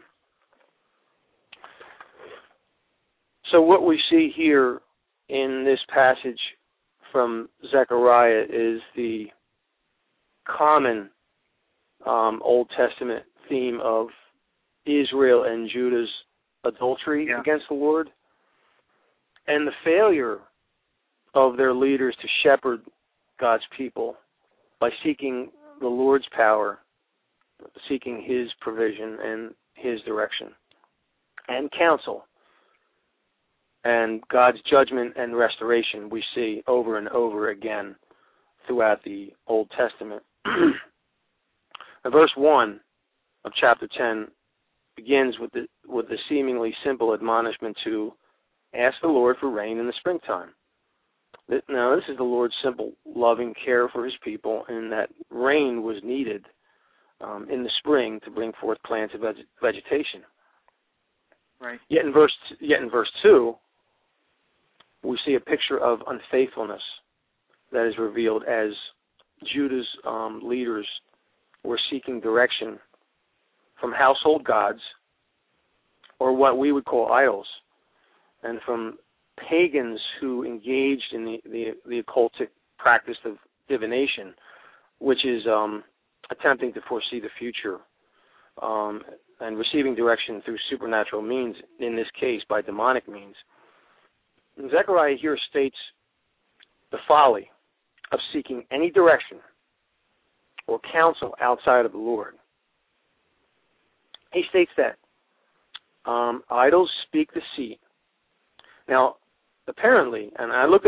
So what we see here in this passage from Zechariah is the common Old Testament theme of Israel and Judah's adultery against the Lord, and the failure of their leaders to shepherd God's people by seeking the Lord's power, seeking His provision and His direction and counsel. And God's judgment and restoration we see over and over again throughout the Old Testament. Verse 1 of chapter 10 begins with the seemingly simple admonishment to ask the Lord for rain in the springtime. Now, this is the Lord's simple, loving care for His people, and that rain was needed in the spring to bring forth plants of vegetation. Right. Yet in verse 2, we see a picture of unfaithfulness that is revealed as Judah's leaders were seeking direction from household gods, or what we would call idols, and from pagans who engaged in the occultic practice of divination, which is attempting to foresee the future and receiving direction through supernatural means, in this case by demonic means. And Zechariah here states the folly of seeking any direction or counsel outside of the Lord. He states that idols speak deceit. Now, apparently, and I looked at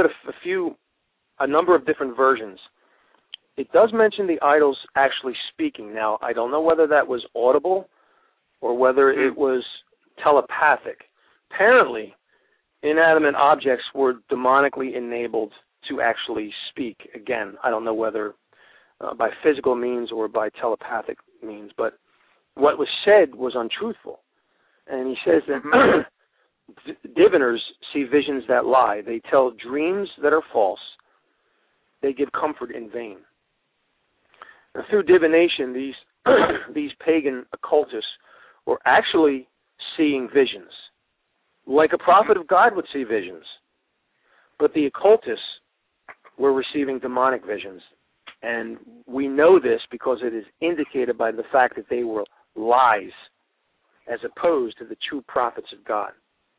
a number of different versions, it does mention the idols actually speaking. Now, I don't know whether that was audible or whether it was telepathic. Apparently, inanimate objects were demonically enabled to actually speak. Again, I don't know whether by physical means or by telepathic means, but what was said was untruthful. And he says that diviners see visions that lie. They tell dreams that are false. They give comfort in vain. Now, through divination, these pagan occultists were actually seeing visions, like a prophet of God would see visions. But the occultists were receiving demonic visions. And we know this because it is indicated by the fact that they were lies as opposed to the true prophets of God.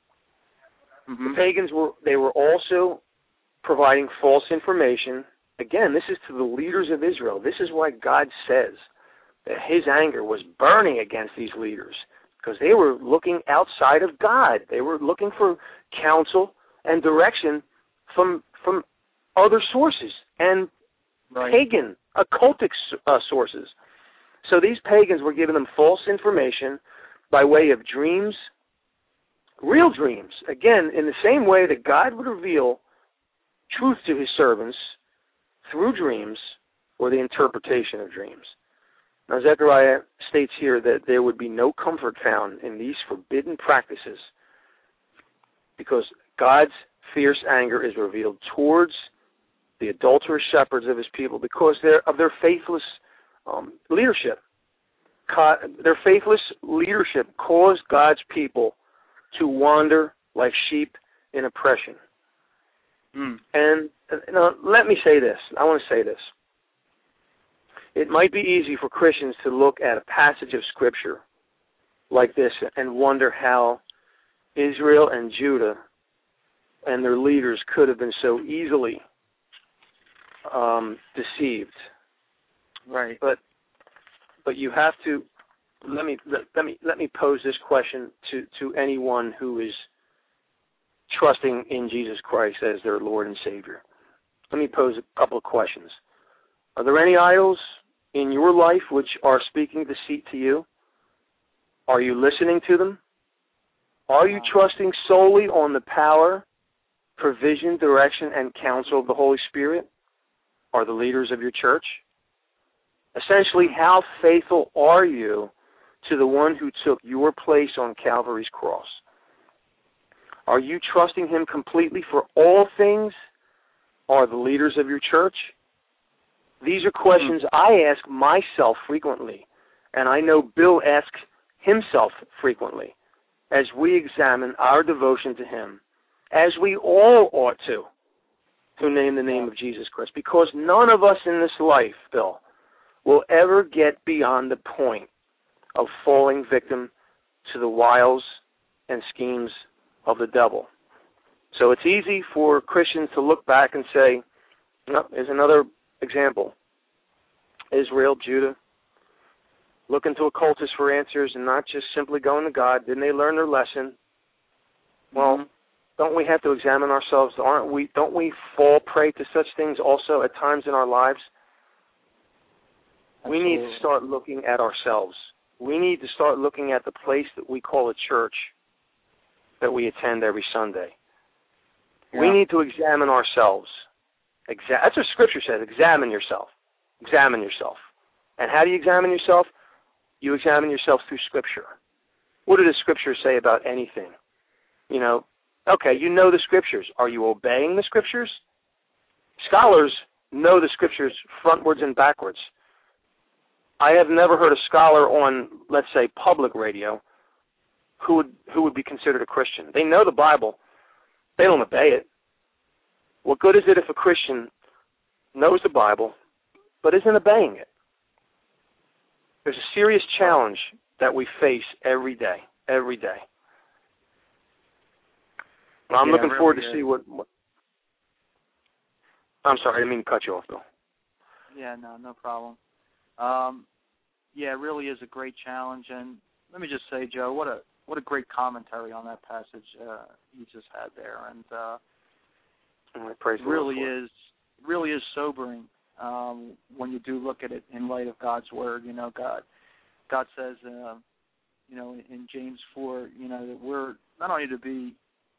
The pagans were also providing false information. Again, this is to the leaders of Israel. This is why God says that His anger was burning against these leaders, because they were looking outside of God. They were looking for counsel and direction from other sources and pagan, occultic sources. So these pagans were giving them false information by way of dreams, real dreams. Again, in the same way that God would reveal truth to His servants through dreams or the interpretation of dreams. Now, Zechariah states here that there would be no comfort found in these forbidden practices because God's fierce anger is revealed towards the adulterous shepherds of His people because of their faithless leadership. Their faithless leadership caused God's people to wander like sheep in oppression. And let me say this. I want to say this. It might be easy for Christians to look at a passage of Scripture like this and wonder how Israel and Judah and their leaders could have been so easily deceived. Right. But you have to let me pose this question to anyone who is trusting in Jesus Christ as their Lord and Savior. Let me pose a couple of questions. Are there any idols in your life which are speaking deceit to you? Are you listening to them? Are you trusting solely on the power, provision, direction, and counsel of the Holy Spirit? Are the leaders of your church? Essentially, how faithful are you to the one who took your place on Calvary's cross? Are you trusting him completely for all things? Are the leaders of your church? These are questions I ask myself frequently, and I know Bill asks himself frequently as we examine our devotion to him, as we all ought to name the name of Jesus Christ, because none of us in this life, Bill, will ever get beyond the point of falling victim to the wiles and schemes of the devil. So it's easy for Christians to look back and say, no, there's another example. Israel, Judah, looking to occultists for answers and not just simply going to God. Didn't they learn their lesson? Well, don't we have to examine ourselves? Don't we fall prey to such things also at times in our lives? Absolutely. We need to start looking at ourselves. We need to start looking at the place that we call a church that we attend every Sunday. Yeah. We need to examine ourselves. That's what Scripture says. Examine yourself. Examine yourself. And how do you examine yourself? You examine yourself through Scripture. What do the Scriptures say about anything? Okay, you know the Scriptures. Are you obeying the Scriptures? Scholars know the Scriptures frontwards and backwards. I have never heard a scholar on, let's say, public radio who would be considered a Christian. They know the Bible. They don't obey it. What good is it if a Christian knows the Bible but isn't obeying it? There's a serious challenge that we face every day. Every day. I'm looking forward to see what... I'm sorry, I didn't mean to cut you off, Bill. Yeah, no problem. It really is a great challenge, and let me just say, Joe, what a great commentary on that passage you just had there, and really is sobering when you do look at it in light of God's word. God says, in James 4, that we're not only to be,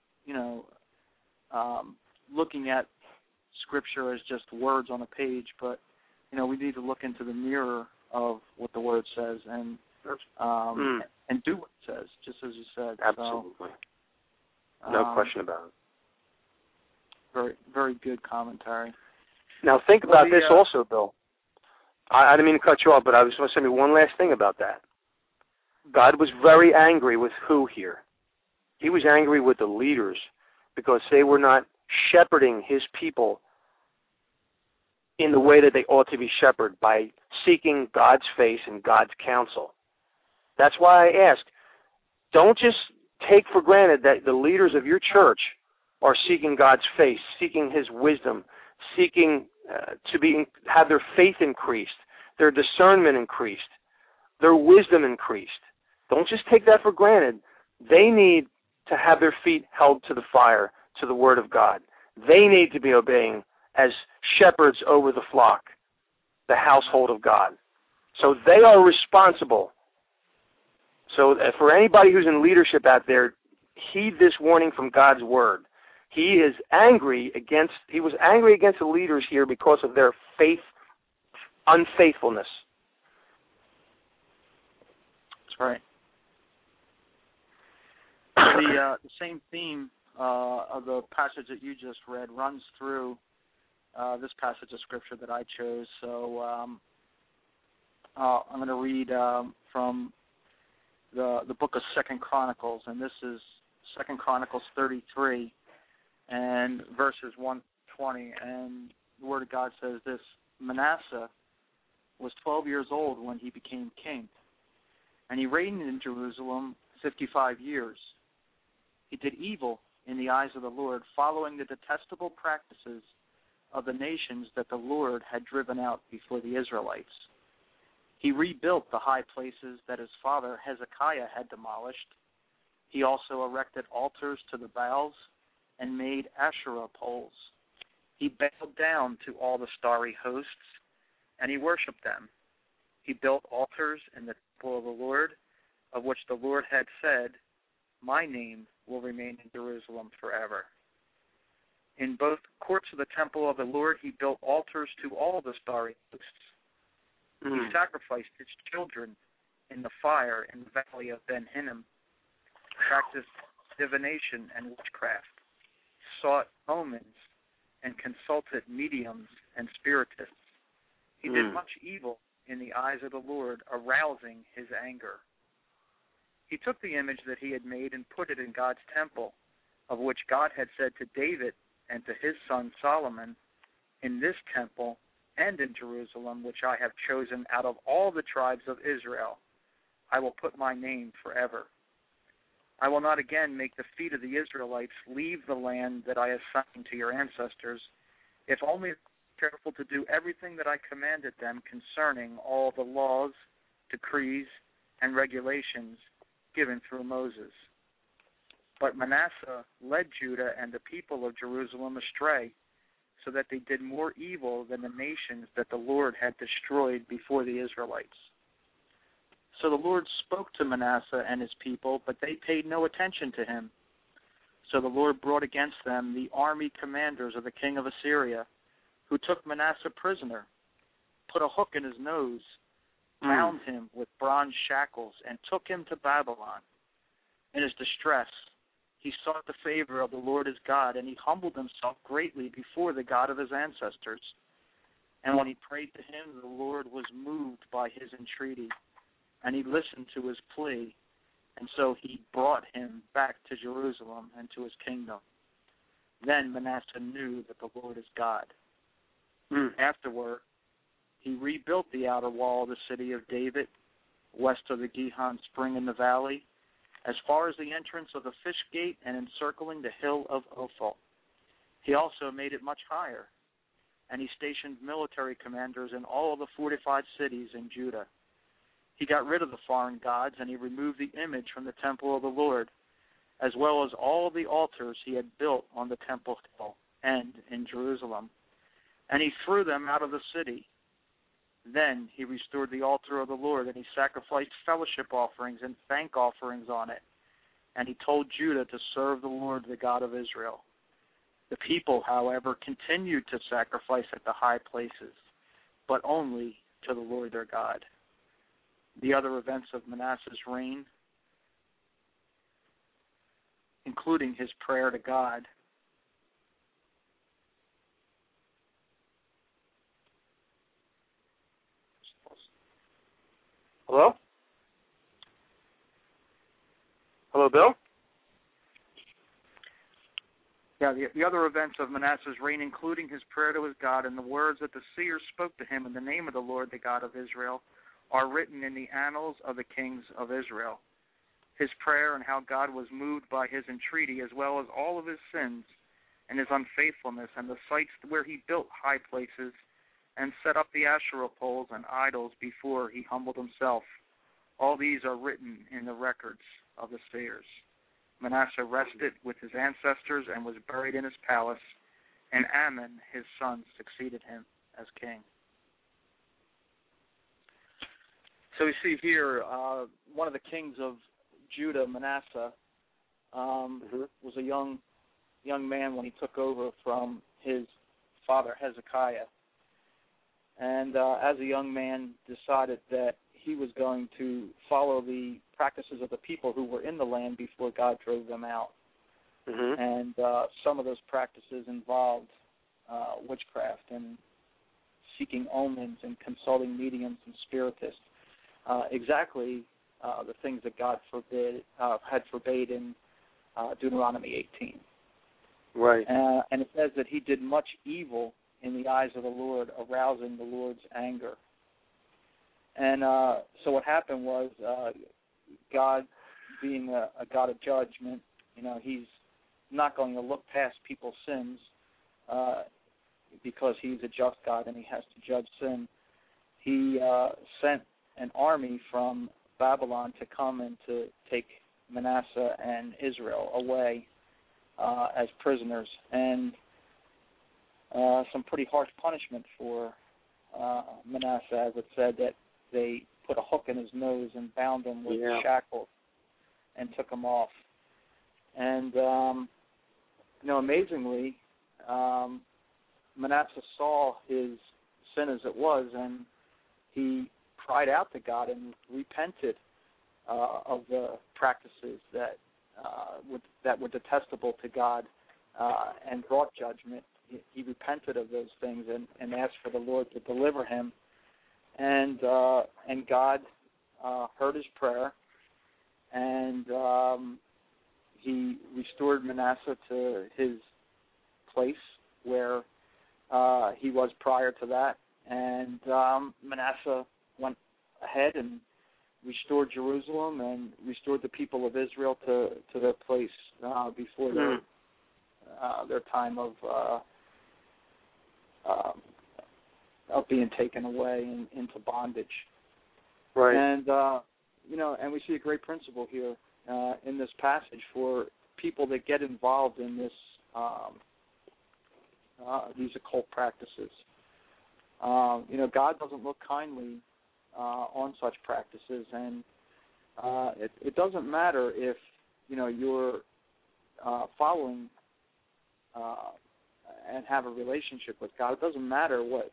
looking at Scripture as just words on a page, but we need to look into the mirror of what the Word says and do what it says, just as you said. Absolutely. No question about it. Very, very good commentary. Now think about this also, Bill. I didn't mean to cut you off, but I was going to say one last thing about that. God was very angry with who here? He was angry with the leaders because they were not shepherding his people in the way that they ought to be shepherded, by seeking God's face and God's counsel. That's why I asked, don't just take for granted that the leaders of your church are seeking God's face, seeking his wisdom, seeking to have their faith increased, their discernment increased, their wisdom increased. Don't just take that for granted. They need to have their feet held to the fire, to the Word of God. They need to be obeying as shepherds over the flock, the household of God. So they are responsible. So for anybody who's in leadership out there, heed this warning from God's Word. He was angry against the leaders here because of their unfaithfulness. That's right. The same theme of the passage that you just read runs through this passage of Scripture that I chose. So I'm going to read from the book of 2 Chronicles, and this is 2 Chronicles 33 and verses 120. And the Word of God says this: Manasseh was 12 years old when he became king, and he reigned in Jerusalem 55 years. He did evil in the eyes of the Lord, following the detestable practices of the nations that the Lord had driven out before the Israelites. He rebuilt the high places that his father Hezekiah had demolished. He also erected altars to the Baals and made Asherah poles. He bowed down to all the starry hosts, and he worshipped them. He built altars in the temple of the Lord, of which the Lord had said, "My name will remain in Jerusalem forever." In both courts of the temple of the Lord, he built altars to all the starry hosts. He sacrificed his children in the fire in the valley of Ben Hinnom, practiced divination and witchcraft, sought omens, and consulted mediums and spiritists. He did much evil in the eyes of the Lord, arousing his anger. He took the image that he had made and put it in God's temple, of which God had said to David and to his son Solomon, "In this temple and in Jerusalem, which I have chosen out of all the tribes of Israel, I will put my name forever. I will not again make the feet of the Israelites leave the land that I assigned to your ancestors, if only careful to do everything that I commanded them concerning all the laws, decrees, and regulations given through Moses." But Manasseh led Judah and the people of Jerusalem astray, so that they did more evil than the nations that the Lord had destroyed before the Israelites. So the Lord spoke to Manasseh and his people, but they paid no attention to him. So the Lord brought against them the army commanders of the king of Assyria, who took Manasseh prisoner, put a hook in his nose, bound him with bronze shackles, and took him to Babylon. In his distress, he sought the favor of the Lord his God, and he humbled himself greatly before the God of his ancestors. And when he prayed to him, the Lord was moved by his entreaty, and he listened to his plea, and so he brought him back to Jerusalem and to his kingdom. Then Manasseh knew that the Lord is God. Afterward, he rebuilt the outer wall of the city of David, west of the Gihon spring in the valley, as far as the entrance of the fish gate and encircling the hill of Ophel. He also made it much higher, and he stationed military commanders in all the fortified cities in Judah. He got rid of the foreign gods, and he removed the image from the temple of the Lord, as well as all the altars he had built on the temple hill and in Jerusalem. And he threw them out of the city. Then he restored the altar of the Lord, and he sacrificed fellowship offerings and thank offerings on it. And he told Judah to serve the Lord, the God of Israel. The people, however, continued to sacrifice at the high places, but only to the Lord their God. The other events of Manasseh's reign, including his prayer to God, Hello? Hello, Bill? Yeah, the other events of Manasseh's reign, including his prayer to his God and the words that the seers spoke to him in the name of the Lord, the God of Israel, are written in the annals of the kings of Israel. His prayer and how God was moved by his entreaty, as well as all of his sins and his unfaithfulness, and the sites where he built high places and set up the Asherah poles and idols before he humbled himself. All these are written in the records of the seers. Manasseh rested with his ancestors and was buried in his palace, and Amon, his son, succeeded him as king. So we see here one of the kings of Judah, Manasseh, was a young man when he took over from his father Hezekiah. And as a young man, decided that he was going to follow the practices of the people who were in the land before God drove them out. And some of those practices involved witchcraft and seeking omens and consulting mediums and spiritists. Exactly the things that God had forbade in Deuteronomy 18. Right. And it says that he did much evil in the eyes of the Lord, arousing the Lord's anger. And so what happened was God, being a God of judgment, he's not going to look past people's sins because he's a just God and he has to judge sin. He sent an army from Babylon to come and to take Manasseh and Israel away as prisoners, and some pretty harsh punishment for Manasseh, as it said that they put a hook in his nose and bound him with shackles and took him off. And, amazingly, Manasseh saw his sin as it was, and he cried out to God and repented of the practices that were detestable to God and brought judgment. He repented of those things and asked for the Lord to deliver him, and God heard his prayer, and he restored Manasseh to his place where he was prior to that, and Manasseh went ahead and restored Jerusalem and restored the people of Israel to their place before their time of being taken away into bondage. Right. And and we see a great principle here in this passage for people that get involved in this these occult practices. God doesn't look kindly on such practices, and it doesn't matter if you're following and have a relationship with God. It doesn't matter what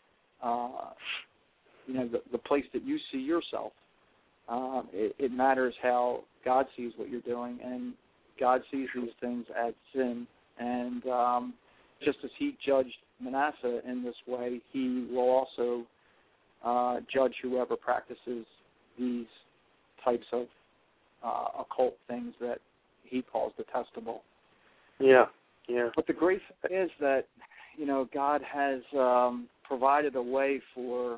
the place that you see yourself. It matters how God sees what you're doing, and God sees these things as sin. And just as He judged Manasseh in this way, He will also judge whoever practices these types of occult things that He calls detestable. Yeah. But the great thing is that God has provided a way for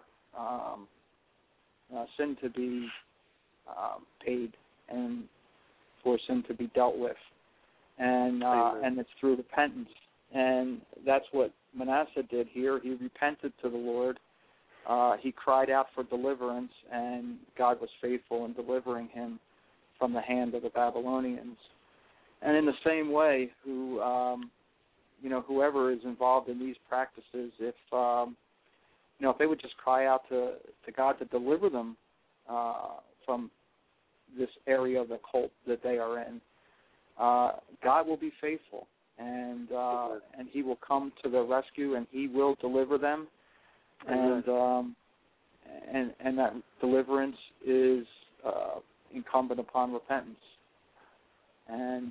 sin to be paid and for sin to be dealt with, and it's through repentance, and that's what Manasseh did here. He repented to the Lord. He cried out for deliverance, and God was faithful in delivering him from the hand of the Babylonians. And in the same way, whoever is involved in these practices, if they would just cry out to God to deliver them from this area of the cult that they are in, God will be faithful, and He will come to their rescue, and He will deliver them, and that deliverance is incumbent upon repentance. And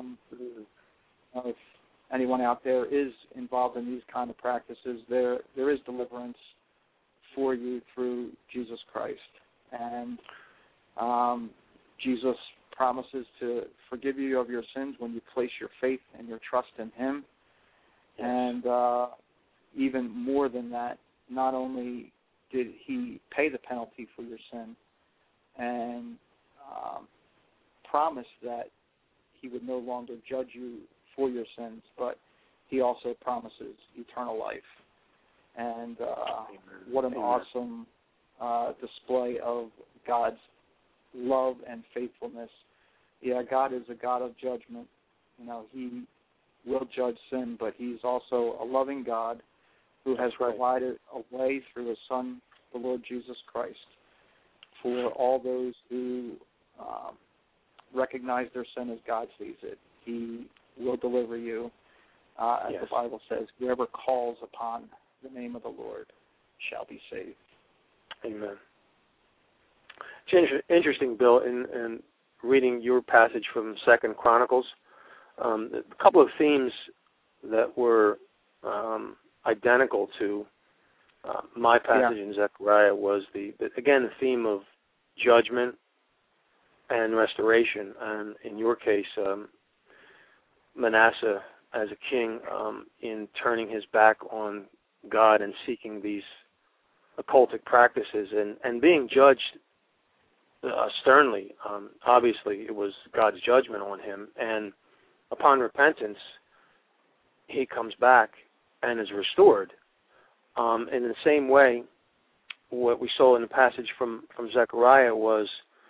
if anyone out there is involved in these kind of practices, there is deliverance for you through Jesus Christ. And Jesus promises to forgive you of your sins when you place your faith and your trust in Him. Yes. And even more than that, not only did He pay the penalty for your sin and promise that He would no longer judge you for your sins, but He also promises eternal life. And what an awesome display of God's love and faithfulness. Yeah, God is a God of judgment. He will judge sin, but He's also a loving God who has provided a way through His Son, the Lord Jesus Christ, for all those who recognize their sin as God sees it. He will deliver you. As the Bible says, whoever calls upon the name of the Lord shall be saved. Amen. It's interesting, Bill, in reading your passage from 2 Chronicles, a couple of themes that were identical to my passage in Zechariah was the theme of judgment and restoration, and in your case, Manasseh as a king in turning his back on God and seeking these occultic practices and being judged sternly. Obviously, it was God's judgment on him, and upon repentance, he comes back and is restored. In the same way, what we saw in the passage from Zechariah was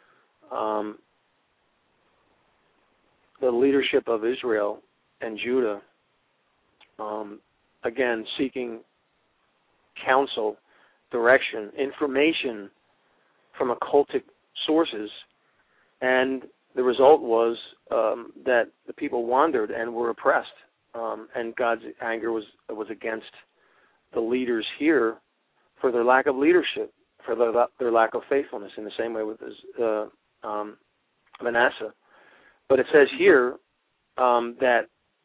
the leadership of Israel and Judah, again, seeking counsel, direction, information from occultic sources, and the result was that the people wandered and were oppressed, and God's anger was against the leaders here for their lack of leadership, for their lack of faithfulness, in the same way with Manasseh. But it says here that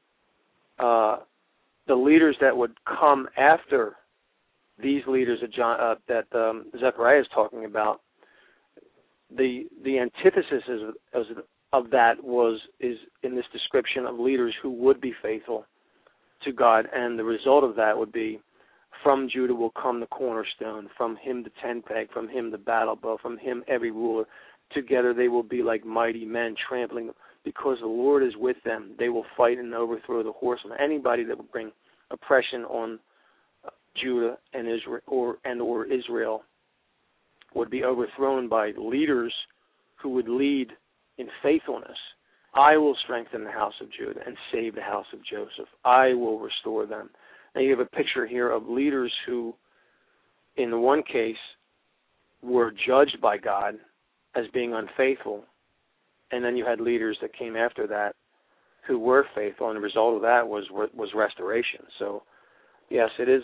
the leaders that would come after these leaders that Zechariah is talking about, the antithesis of that is in this description of leaders who would be faithful to God, and the result of that would be, from Judah will come the cornerstone, from him the tent peg, from him the battle bow, from him every ruler. Together they will be like mighty men trampling them. Because the Lord is with them, they will fight and overthrow the horsemen. Anybody that would bring oppression on Judah and Israel would be overthrown by leaders who would lead in faithfulness. I will strengthen the house of Judah and save the house of Joseph. I will restore them. Now you have a picture here of leaders who, in the one case, were judged by God as being unfaithful, and then you had leaders that came after that who were faithful, and the result of that was restoration. So, yes, it is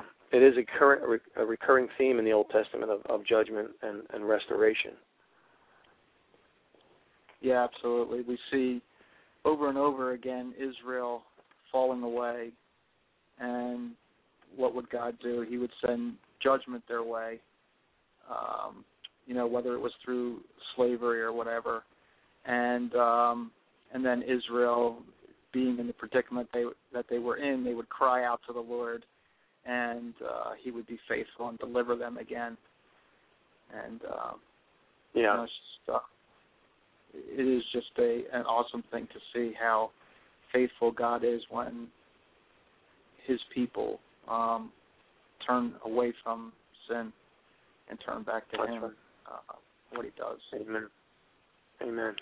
a recurring theme in the Old Testament of judgment and restoration. Yeah, absolutely. We see over and over again Israel falling away, and what would God do? He would send judgment their way, whether it was through slavery or whatever. And then Israel, being in the predicament that they were in, they would cry out to the Lord, and he would be faithful and deliver them again. And it is just an awesome thing to see how faithful God is when his people turn away from sin and turn back to him, what he does. Amen. Amen.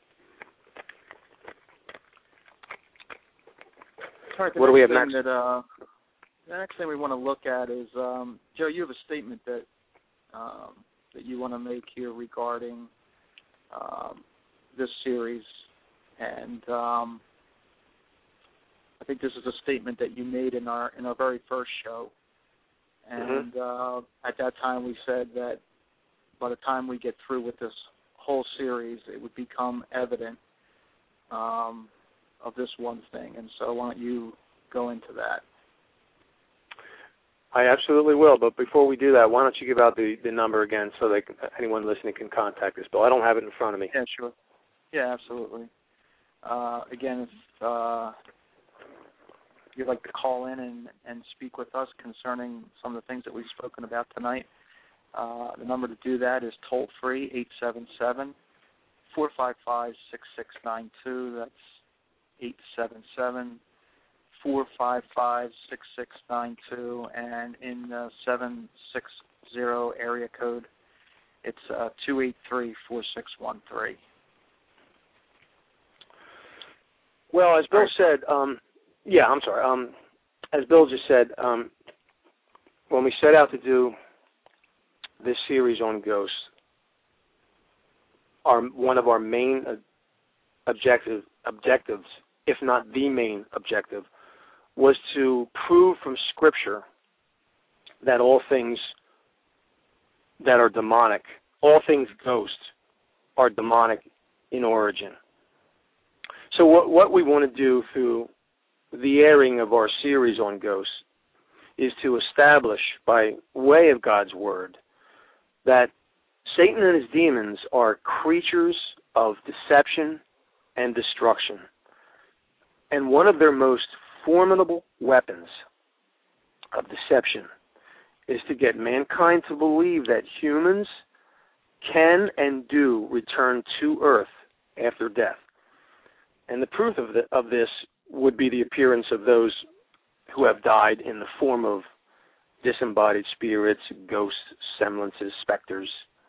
Right, what do we have next? The next thing we want to look at is, Joe, you have a statement that you want to make here regarding this series, and I think this is a statement that you made in our very first show, and at that time we said that by the time we get through with this whole series, it would become evident of this one thing. And so why don't you go into that? I absolutely will, but before we do that, why don't you give out the number again so that anyone listening can contact us, Bill? I don't have it in front of me. Yeah, sure. Yeah, absolutely. Again, if you'd like to call in and speak with us concerning some of the things that we've spoken about tonight, the number to do that is toll-free, 877-455-6692. That's 877-455-6692. And in the 760 area code, it's 283-4613. Well, as Bill said, as Bill just said, when we set out to do this series on ghosts, one of our main objectives, if not the main objective, was to prove from Scripture that all things that are demonic, all things ghosts, are demonic in origin. So what we want to do through the airing of our series on ghosts is to establish, by way of God's Word, that Satan and his demons are creatures of deception and destruction. And one of their most formidable weapons of deception is to get mankind to believe that humans can and do return to earth after death. And the proof of this would be the appearance of those who have died in the form of disembodied spirits, ghosts, semblances, specters.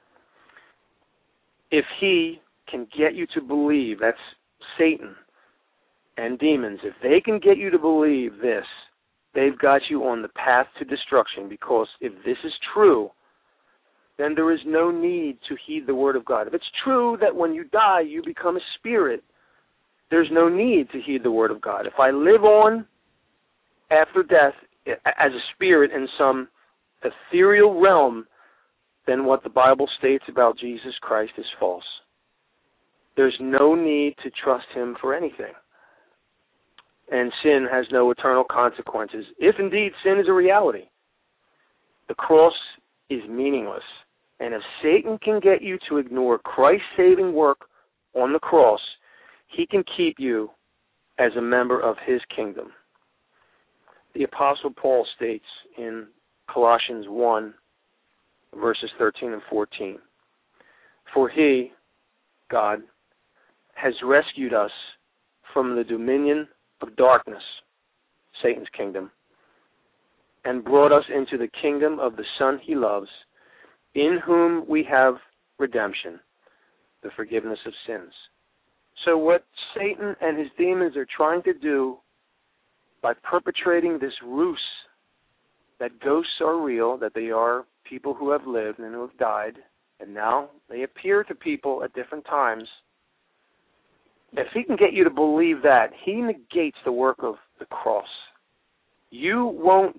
If he can get you to believe, that's Satan and demons, if they can get you to believe this, they've got you on the path to destruction, because if this is true, then there is no need to heed the Word of God. If it's true that when you die you become a spirit, there's no need to heed the Word of God. If I live on after death as a spirit in some ethereal realm, then what the Bible states about Jesus Christ is false. There's no need to trust him for anything. And sin has no eternal consequences, if indeed sin is a reality. The cross is meaningless. And if Satan can get you to ignore Christ's saving work on the cross, he can keep you as a member of his kingdom. The Apostle Paul states in Colossians 1, verses 13 and 14, "For he, God, has rescued us from the dominion of darkness," Satan's kingdom, "and brought us into the kingdom of the Son he loves, in whom we have redemption, the forgiveness of sins." So what Satan and his demons are trying to do by perpetrating this ruse that ghosts are real, that they are people who have lived and who have died, and now they appear to people at different times, if he can get you to believe that, he negates the work of the cross. You won't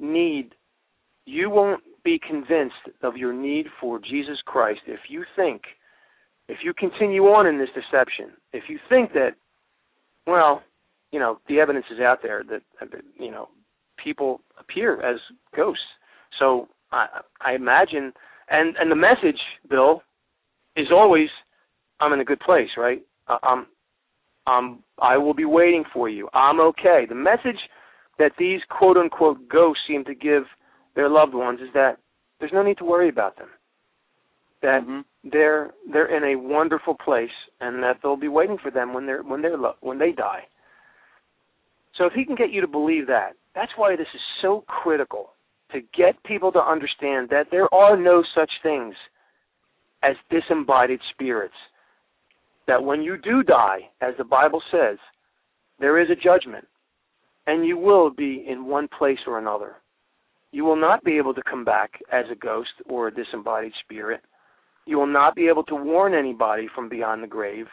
be convinced of your need for Jesus Christ if you continue on in this deception, if you think that, well, the evidence is out there that, people appear as ghosts. So I imagine, and the message, Bill, is always, I'm in a good place, right? I will be waiting for you. I'm okay. The message that these quote-unquote ghosts seem to give their loved ones is that there's no need to worry about them. That they're in a wonderful place, and that they'll be waiting for them when they die. So if he can get you to believe that, that's why this is so critical, to get people to understand that there are no such things as disembodied spirits. That when you do die, as the Bible says, there is a judgment, and you will be in one place or another. You will not be able to come back as a ghost or a disembodied spirit. You will not be able to warn anybody from beyond the grave.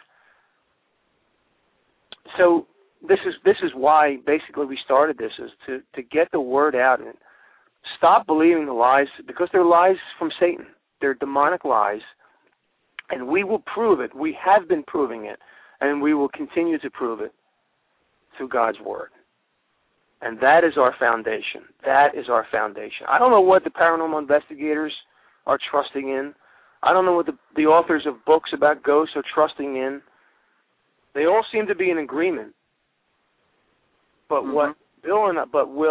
So this is why basically we started this, is to get the word out and stop believing the lies, because they're lies from Satan. They're demonic lies. And we will prove it. We have been proving it. And we will continue to prove it through God's Word. And that is our foundation. That is our foundation. I don't know what the paranormal investigators are trusting in. I don't know what the authors of books about ghosts are trusting in. They all seem to be in agreement. But what Bill and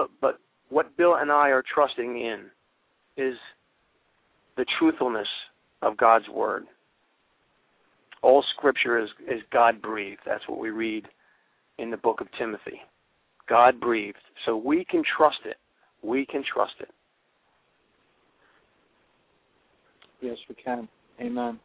I are trusting in is the truthfulness of God's Word. All Scripture is God-breathed. That's what we read in the book of Timothy. God-breathed. So we can trust it. We can trust it. Yes, we can. Amen.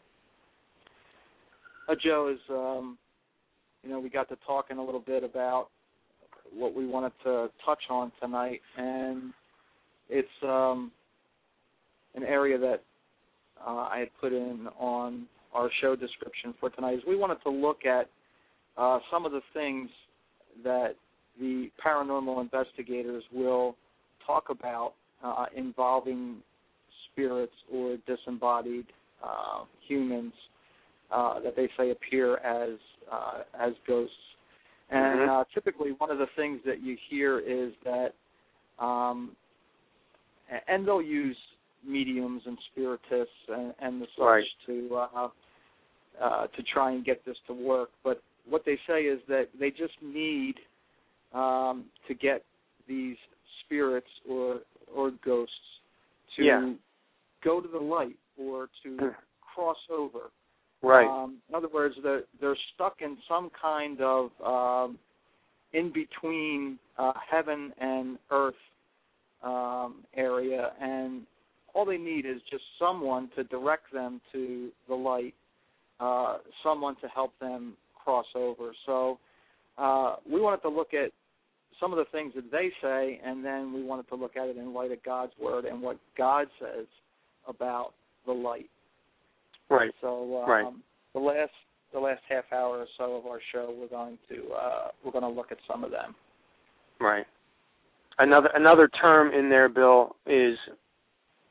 Joe, we got to talking a little bit about what we wanted to touch on tonight, and it's an area that I had put in on our show description for tonight. Is we wanted to look at some of the things that the paranormal investigators will talk about involving spirits or disembodied humans that they say appear as ghosts. And typically one of the things that you hear is that, and they'll use mediums and spiritists and the such to try and get this to work. But what they say is that they just need to get these spirits or ghosts to go to the light or to cross over. Right. In other words, they're stuck in some kind of in-between heaven and earth area, and all they need is just someone to direct them to the light, someone to help them cross over. So we wanted to look at some of the things that they say, and then we wanted to look at it in light of God's Word and what God says about the light. Right. So the last half hour or so of our show, we're going to look at some of them. Right. Another term in there, Bill, is moving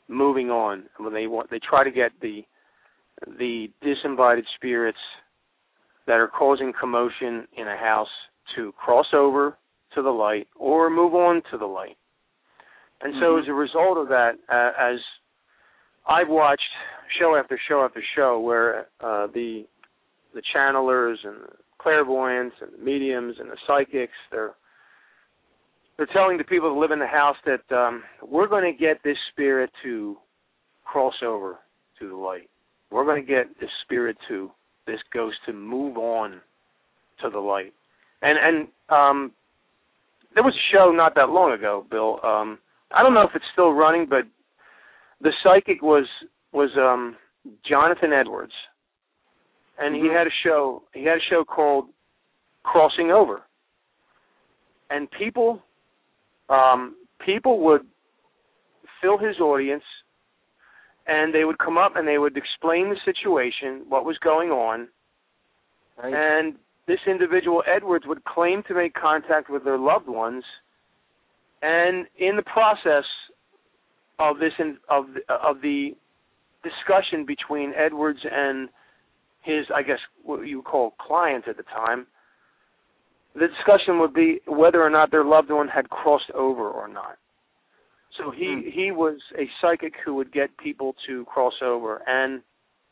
on, when they try to get the disembodied spirits that are causing commotion in a house to cross over to the light or move on to the light. And so as a result of that, as I've watched show after show after show where the channelers and the clairvoyants and the mediums and the psychics, they're telling the people that live in the house that we're going to get this spirit to cross over to the light. We're going to get this ghost to move on to the light. And there was a show not that long ago, Bill. I don't know if it's still running, but the psychic was Jonathan Edwards, and he had a show. He had a show called Crossing Over, and people would fill his audience, and they would come up and they would explain the situation, what was going on, right. And this individual, Edwards, would claim to make contact with their loved ones, and in the process of the discussion between Edwards and his, I guess, what you would call client at the time, the discussion would be whether or not their loved one had crossed over or not. So he was a psychic who would get people to cross over. And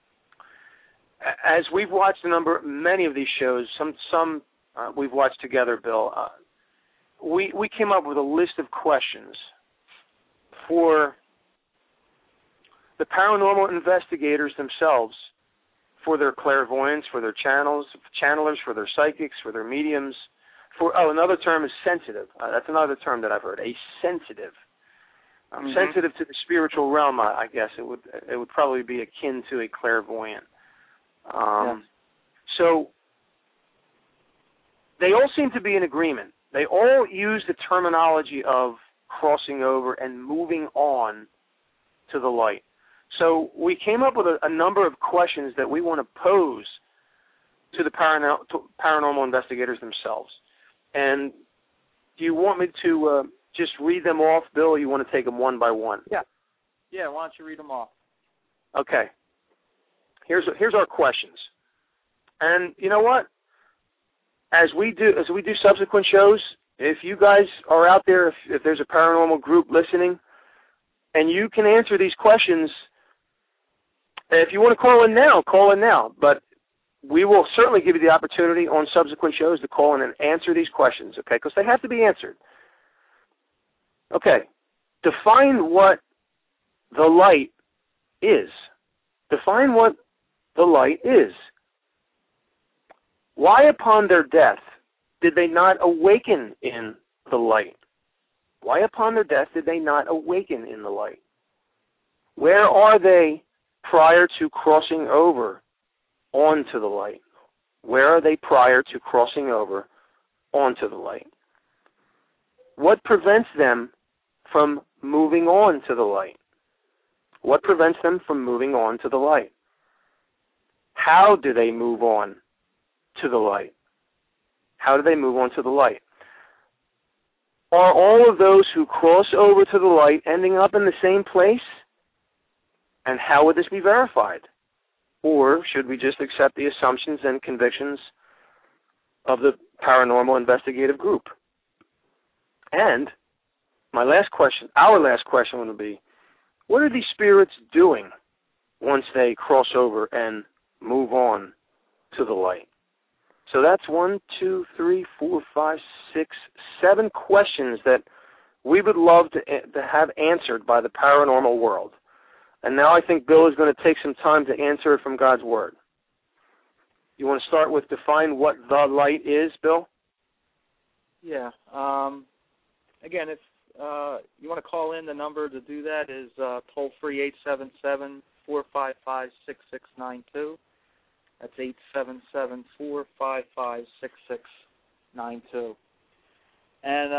as we've watched many of these shows, some we've watched together, Bill, we came up with a list of questions for the paranormal investigators themselves, for their clairvoyants, for their channelers, for their psychics, for their mediums. Another term is sensitive. That's another term that I've heard, a sensitive. Sensitive to the spiritual realm, I guess. It would probably be akin to a clairvoyant. So they all seem to be in agreement. They all use the terminology of crossing over and moving on to the light. So we came up with a number of questions that we want to pose to the paranormal investigators themselves. And do you want me to just read them off, Bill, or you want to take them one by one? Yeah. Yeah, why don't you read them off? Okay. Here's our questions. And you know what? As we do subsequent shows, if you guys are out there, if there's a paranormal group listening, and you can answer these questions, if you want to call in now. But we will certainly give you the opportunity on subsequent shows to call in and answer these questions, okay? Because they have to be answered. Okay. Define what the light is. Define what the light is. Why, upon their death, did they not awaken in the light? Why, upon their death, did they not awaken in the light? Where are they prior to crossing over onto the light? Where are they prior to crossing over onto the light? What prevents them from moving on to the light? What prevents them from moving on to the light? How do they move on to the light? How do they move on to the light? Are all of those who cross over to the light ending up in the same place? And how would this be verified? Or should we just accept the assumptions and convictions of the paranormal investigative group? And our last question would be, what are these spirits doing once they cross over and move on to the light? So that's 1, 2, 3, 4, 5, 6, 7 questions that we would love to have answered by the paranormal world. And now I think Bill is going to take some time to answer it from God's Word. You want to start with define what the light is, Bill? Yeah. Again, if you want to call in, the number to do that is toll-free 877-455-6692. That's 877-455-6692. And,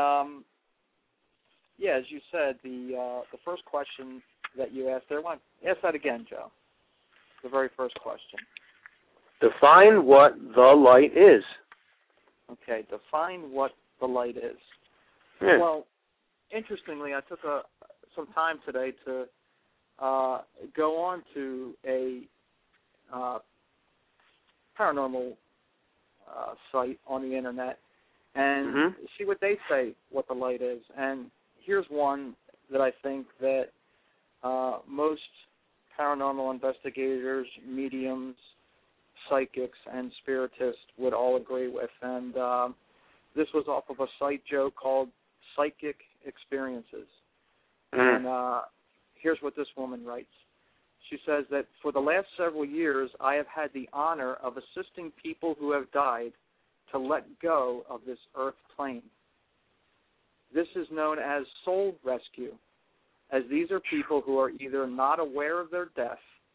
as you said, the first question that you asked there, ask that again, Joe. The very first question. Define what the light is. Okay, define what the light is. Yeah. Well, interestingly, I took some time today to go on to a paranormal site on the internet and see what they say what the light is. And here's one that I think that most paranormal investigators, mediums, psychics, and spiritists would all agree with. And this was off of a site, Joe, called Psychic Experiences. And here's what this woman writes. She says that for the last several years, I have had the honor of assisting people who have died to let go of this earth plane. This is known as soul rescue, as these are people who are either not aware of their death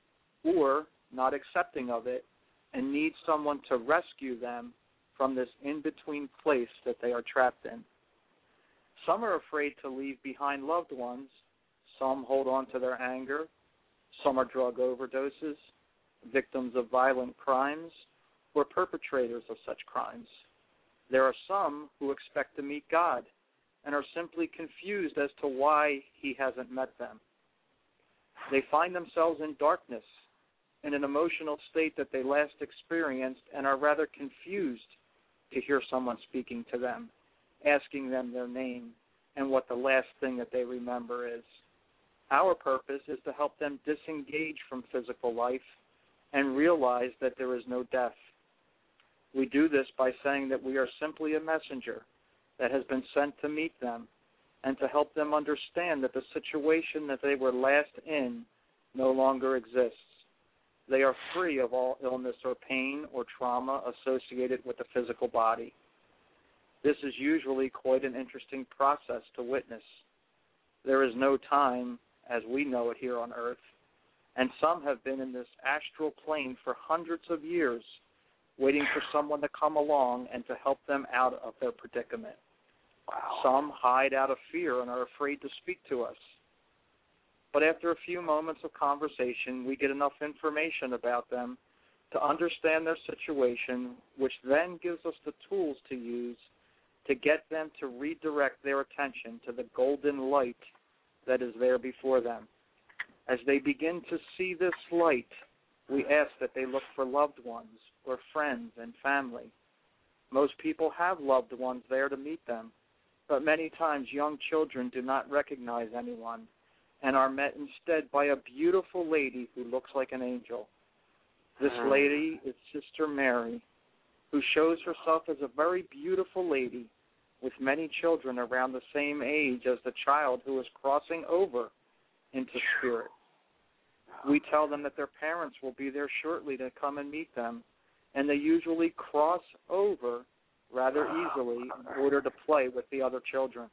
or not accepting of it and need someone to rescue them from this in-between place that they are trapped in. Some are afraid to leave behind loved ones. Some hold on to their anger. Some are drug overdoses, victims of violent crimes, or perpetrators of such crimes. There are some who expect to meet God and are simply confused as to why he hasn't met them. They find themselves in darkness, in an emotional state that they last experienced, and are rather confused to hear someone speaking to them, asking them their name and what the last thing that they remember is. Our purpose is to help them disengage from physical life and realize that there is no death. We do this by saying that we are simply a messenger that has been sent to meet them and to help them understand that the situation that they were last in no longer exists. They are free of all illness or pain or trauma associated with the physical body. This is usually quite an interesting process to witness. There is no time as we know it here on Earth, and some have been in this astral plane for hundreds of years, waiting for someone to come along and to help them out of their predicament. Wow. Some hide out of fear and are afraid to speak to us. But after a few moments of conversation, we get enough information about them to understand their situation, which then gives us the tools to use to get them to redirect their attention to the golden light that is there before them. As they begin to see this light, we ask that they look for loved ones or friends and family. Most people have loved ones there to meet them, but many times young children do not recognize anyone and are met instead by a beautiful lady who looks like an angel. This lady is Sister Mary, who shows herself as a very beautiful lady with many children around the same age as the child who is crossing over into spirit. We tell them that their parents will be there shortly to come and meet them, and they usually cross over rather easily in order to play with the other children.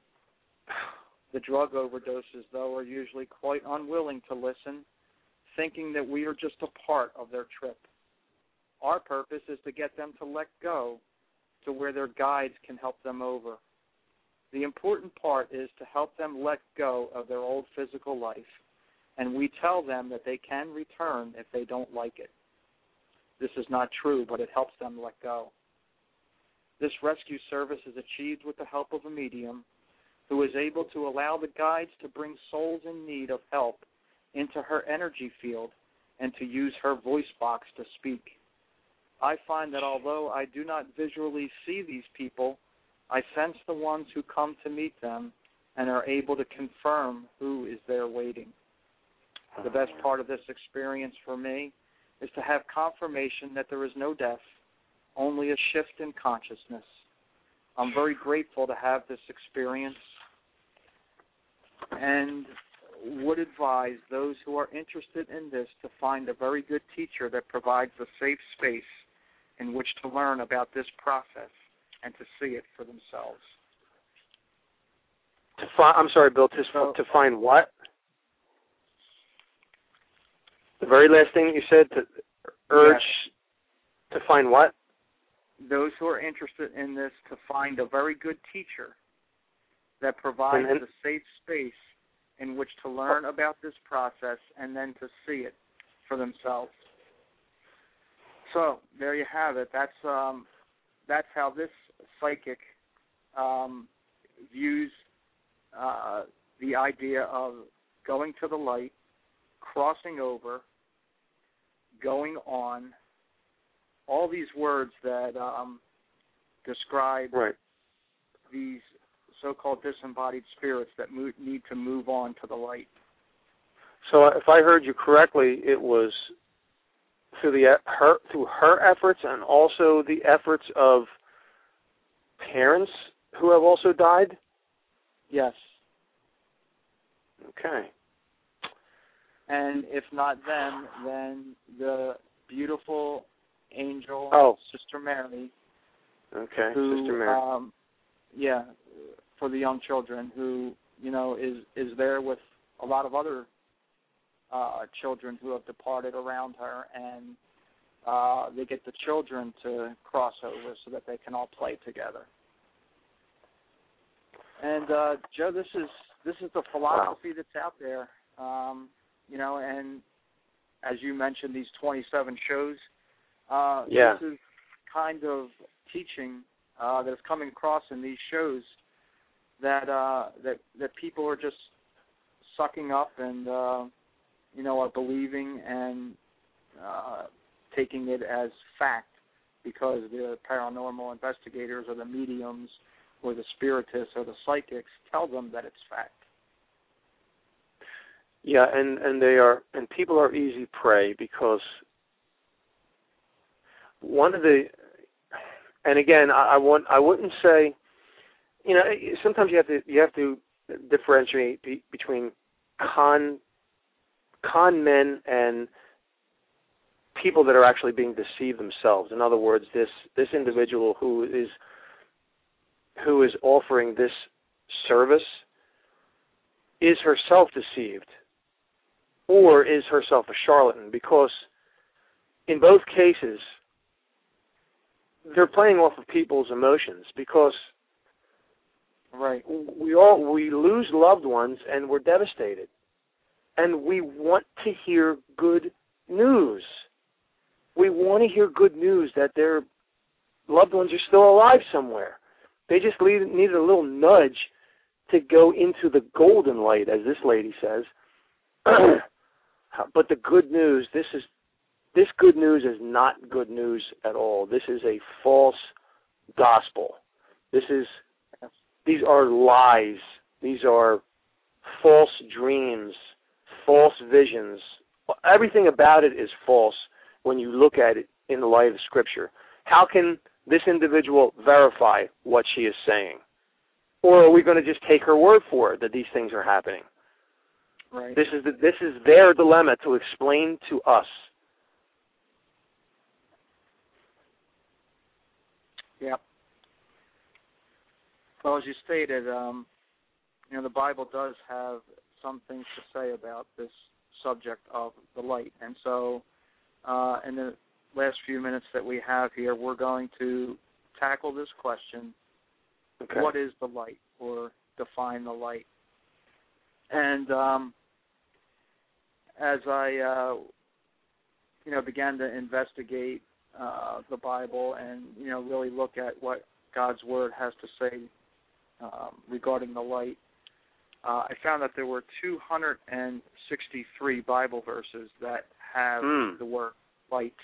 The drug overdoses, though, are usually quite unwilling to listen, thinking that we are just a part of their trip. Our purpose is to get them to let go to where their guides can help them over. The important part is to help them let go of their old physical life, and we tell them that they can return if they don't like it. This is not true, but it helps them let go. This rescue service is achieved with the help of a medium who is able to allow the guides to bring souls in need of help into her energy field and to use her voice box to speak. I find that although I do not visually see these people, I sense the ones who come to meet them and are able to confirm who is there waiting. The best part of this experience for me is to have confirmation that there is no death, only a shift in consciousness. I'm very grateful to have this experience and would advise those who are interested in this to find a very good teacher that provides a safe space in which to learn about this process and to see it for themselves. I'm sorry, Bill, to find what? The very last thing you said, to urge to find what? Those who are interested in this to find a very good teacher that provides a safe space in which to learn about this process and then to see it for themselves. So there you have it. That's how this psychic views the idea of going to the light, crossing over, going on, all these words that describe these so-called disembodied spirits that need to move on to the light. So if I heard you correctly, it was through her efforts and also the efforts of parents who have also died? Yes. Okay. And if not them, then the beautiful angel, Sister Mary. Okay, who, Sister Mary. For the young children, who is there with a lot of other children who have departed around her, and they get the children to cross over so that they can all play together. And Joe, this is the philosophy that's out there, and as you mentioned, these 27 shows. This is kind of teaching that is coming across in these shows that people are just sucking up and are believing and taking it as fact because the paranormal investigators or the mediums or the spiritists or the psychics tell them that it's fact. Yeah, and people are easy prey because one of the, and again, I wouldn't say, sometimes you have to differentiate between con men and people that are actually being deceived themselves. In other words, this individual who is offering this service is herself deceived or is herself a charlatan, because in both cases they're playing off of people's emotions, because we lose loved ones and we're devastated, and we want to hear good news. We want to hear good news that their loved ones are still alive somewhere. They just needed a little nudge to go into the golden light, as this lady says. But the good news, this good news is not good news at all. This is a false gospel. These are lies. These are false dreams, false visions. Everything about it is false when you look at it in the light of Scripture. How can this individual verify what she is saying? Or are we going to just take her word for it that these things are happening? Right. This is their dilemma to explain to us. Yep. Well, as you stated, the Bible does have some things to say about this subject of the light. And so in the last few minutes that we have here, we're going to tackle this question, What is the light, or define the light? And as I began to investigate the Bible and really look at what God's Word has to say regarding the light, I found that there were 263 Bible verses that have the word light,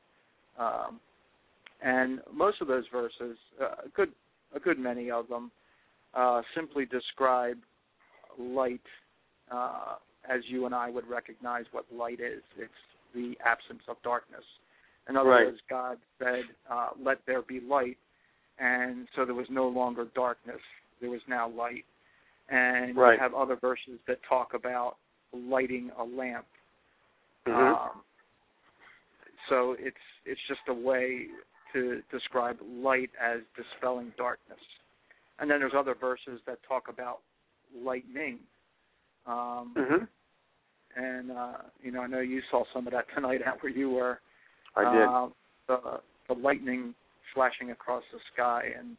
and most of those verses, a good many of them, simply describe light as you and I would recognize what light is. It's the absence of darkness. In other words, God said, let there be light, and so there was no longer darkness. There was now light. And you have other verses that talk about lighting a lamp. Mm-hmm. So it's just a way to describe light as dispelling darkness. And then there's other verses that talk about lightning. And, I know you saw some of that tonight out where you were. I did. The lightning flashing across the sky, and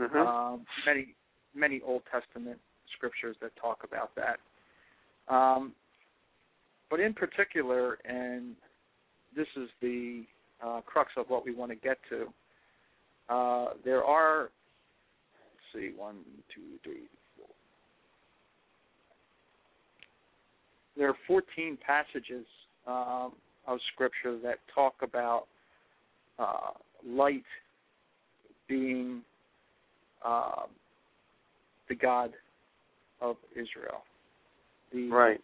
many Old Testament scriptures that talk about that. But in particular, and this is the crux of what we want to get to, there are, 1, 2, 3, 4. there are 14 passages of Scripture that talk about light being the God of Israel. Right.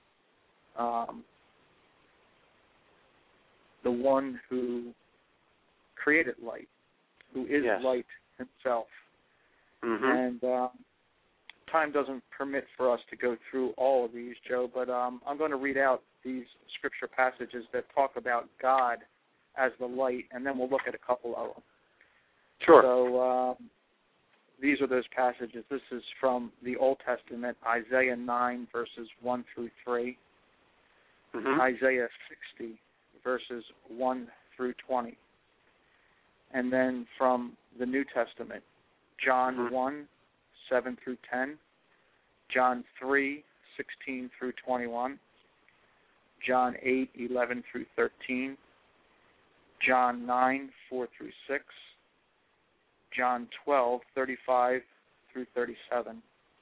The one who created light, who is light himself. Mm-hmm. And time doesn't permit for us to go through all of these, Joe, but I'm going to read out these Scripture passages that talk about God as the light, and then we'll look at a couple of them. Sure. So these are those passages. This is from the Old Testament, Isaiah 9, verses 1 through 3, Isaiah 60, verses 1 through 20. And then from the New Testament, John 1, 7 through 10, John 3, 16 through 21, John 8, 11 through 13, John 9, 4 through 6, John 12, 35 through 37,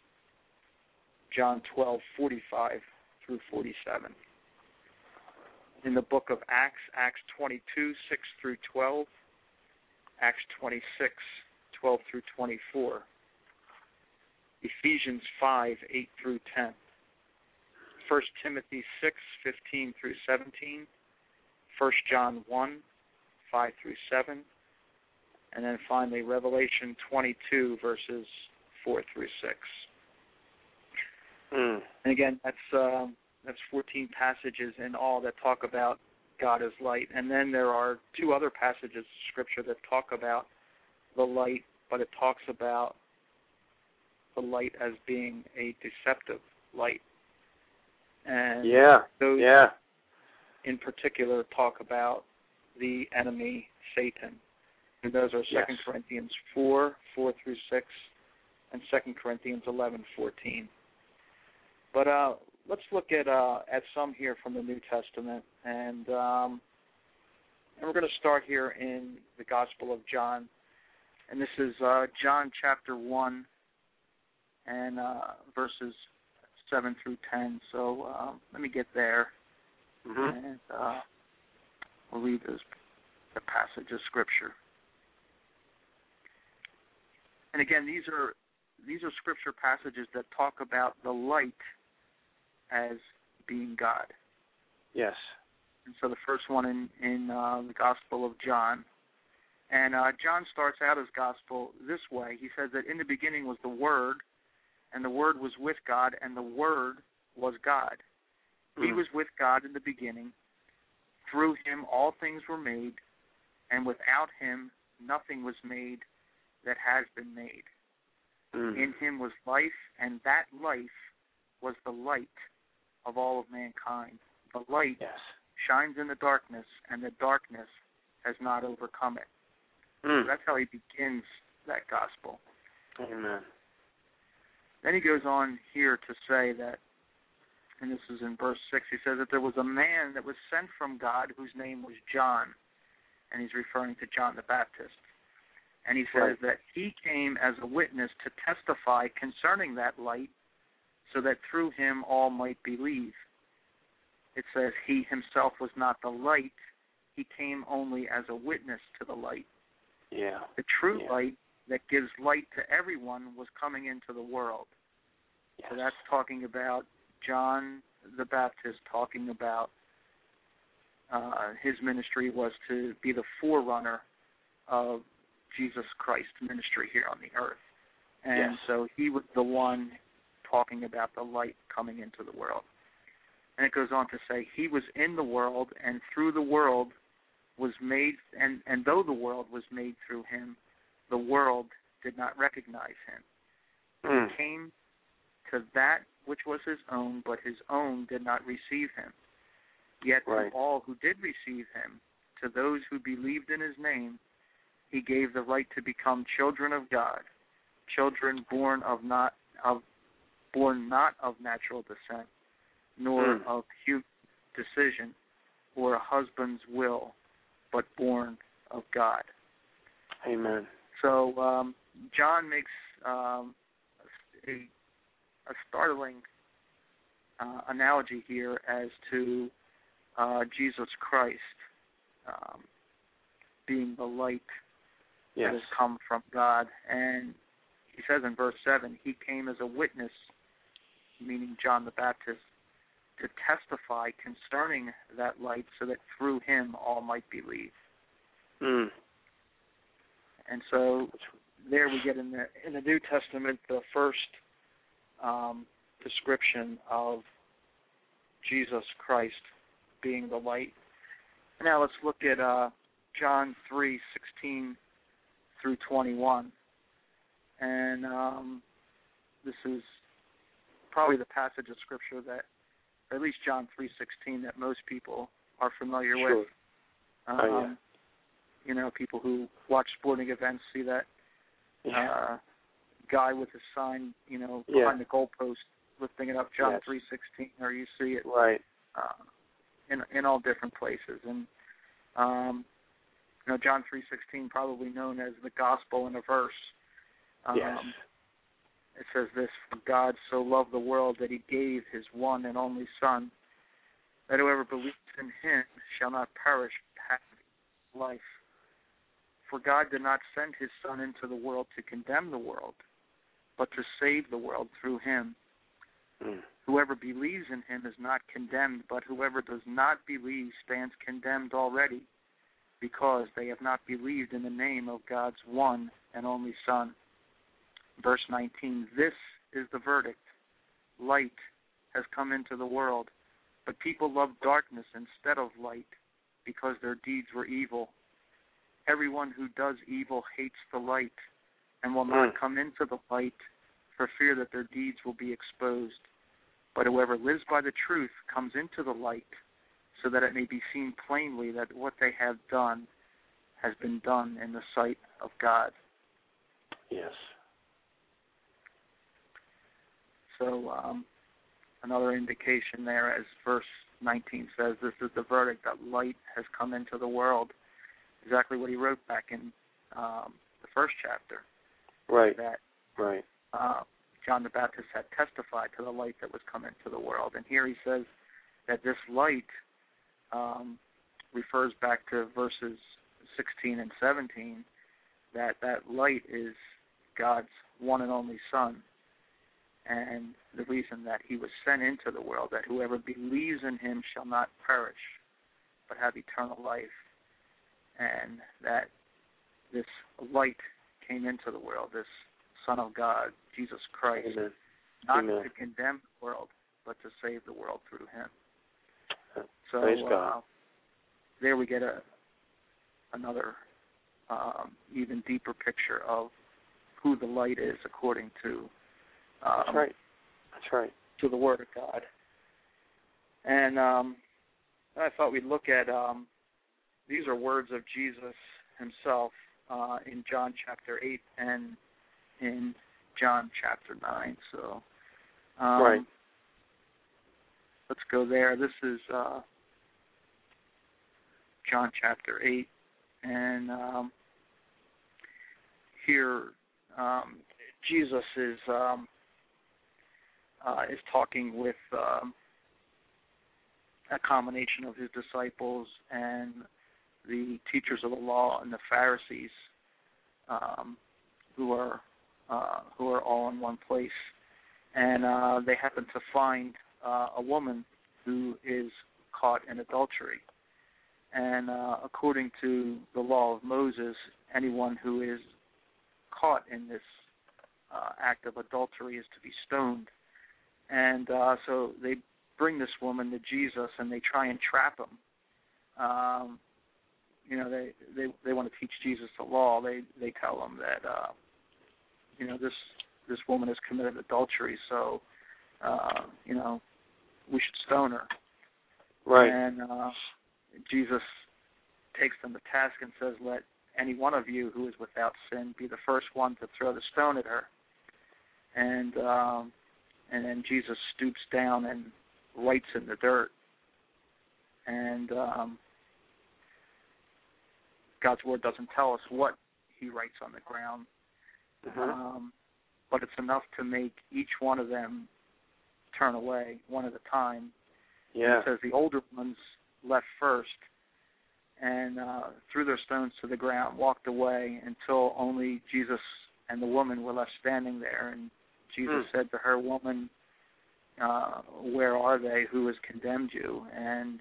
John 12, 45 through 47. In the book of Acts, Acts 22, 6 through 12, Acts 26, 12 through 24, Ephesians 5, 8 through 10, 1 Timothy 6, 15 through 17, 1 John 1, 5 through 7, and then finally Revelation 22, verses 4 through 6. And again, that's 14 passages in all that talk about God as light. And then there are two other passages of Scripture that talk about the light, but it talks about the light as being a deceptive light. And those in particular talk about the enemy, Satan. And those are 2 Corinthians 4, 4 through 6, and 2 Corinthians 11, 14. But let's look at some here from the New Testament, and we're going to start here in the Gospel of John, and this is John chapter 1 and verses 7 through 10. So let me get there, and we'll read the passage of Scripture. And again, these are Scripture passages that talk about the light as being God. Yes. And so the first one in the Gospel of John. And John starts out his Gospel this way. He says that in the beginning was the Word, and the Word was with God, and the Word was God. He was with God in the beginning. Through him all things were made, and without him nothing was made that has been made. In him was life, and that life was the light of all of mankind. The light shines in the darkness, and the darkness has not overcome it. So that's how he begins that gospel. Amen. Then he goes on here to say that, and this is in verse 6, he says that there was a man that was sent from God whose name was John, and he's referring to John the Baptist. And he says that he came as a witness to testify concerning that light, so that through him all might believe. It says he himself was not the light, he came only as a witness to the light. Yeah. The true light that gives light to everyone was coming into the world. Yes. So that's talking about John the Baptist, talking about his ministry was to be the forerunner of Jesus Christ's ministry here on the earth. And so he was the one talking about the light coming into the world. And it goes on to say, he was in the world, and through the world was made, and though the world was made through him, the world did not recognize him. He came to that which was his own, but his own did not receive him. Yet to all who did receive him, to those who believed in his name, he gave the right to become children of God, children born not of natural descent, nor of human decision or a husband's will, but born of God. Amen. So John makes a startling analogy here as to Jesus Christ being the light Yes. that has come from God. And he says in verse 7, he came as a witness, meaning John the Baptist, to testify concerning that light so that through him all might believe. Mm. And so there we get in the New Testament the first description of Jesus Christ being the light. Now let's look at John 3:16 through 21. And this is probably the passage of Scripture that, or at least John 3:16, that most people are familiar Sure. with. Yeah. You know, people who watch sporting events see that guy with his sign, you know, behind the goalpost, lifting it up, John 3:16, or you see it in all different places. And you know, John 3:16, probably known as the gospel in a verse. It says this: "For God so loved the world that he gave his one and only Son, that whoever believes in him shall not perish but have life. For God did not send his Son into the world to condemn the world, but to save the world through him. Whoever believes in him is not condemned, but whoever does not believe stands condemned already, because they have not believed in the name of God's one and only Son." Verse 19, "This is the verdict. Light has come into the world, but people loved darkness instead of light, because their deeds were evil. Everyone who does evil hates the light, and will not come into the light, for fear that their deeds will be exposed. But whoever lives by the truth comes into the light, so that it may be seen plainly that what they have done has been done in the sight of God." Yes. So another indication there, as verse 19 says, this is the verdict, that light has come into the world. Exactly what he wrote back in the first chapter. Right. That right. John the Baptist had testified to the light that was come into the world. And here he says that this light refers back to verses 16 and 17, that light is God's one and only Son. And the reason that he was sent into the world, that whoever believes in him shall not perish, but have eternal life. And that this light came into the world, this Son of God, Jesus Christ, Amen. not Amen. to condemn the world, but to save the world through him. So Praise God. There we get another even deeper picture of who the light is according to That's right. to the Word of God. And I thought we'd look at these are words of Jesus himself in John chapter 8 and in John chapter 9. So let's go there. This is John chapter 8, and here Jesus is talking with a combination of his disciples and the teachers of the law and the Pharisees, who are all in one place, and they happen to find a woman who is caught in adultery. And according to the law of Moses, anyone who is caught in this act of adultery is to be stoned. And so they bring this woman to Jesus, and they try and trap him. They want to teach Jesus the law. They tell him that this woman has committed adultery, so we should stone her. Right. And Jesus takes them to task and says, "Let any one of you who is without sin be the first one to throw the stone at her." And then Jesus stoops down and writes in the dirt. And God's Word doesn't tell us what he writes on the ground, but it's enough to make each one of them turn away one at a time. Yeah. It says the older ones left first and threw their stones to the ground, walked away until only Jesus and the woman were left standing there. And Jesus said to her, "Woman, where are they? Who has condemned you?" And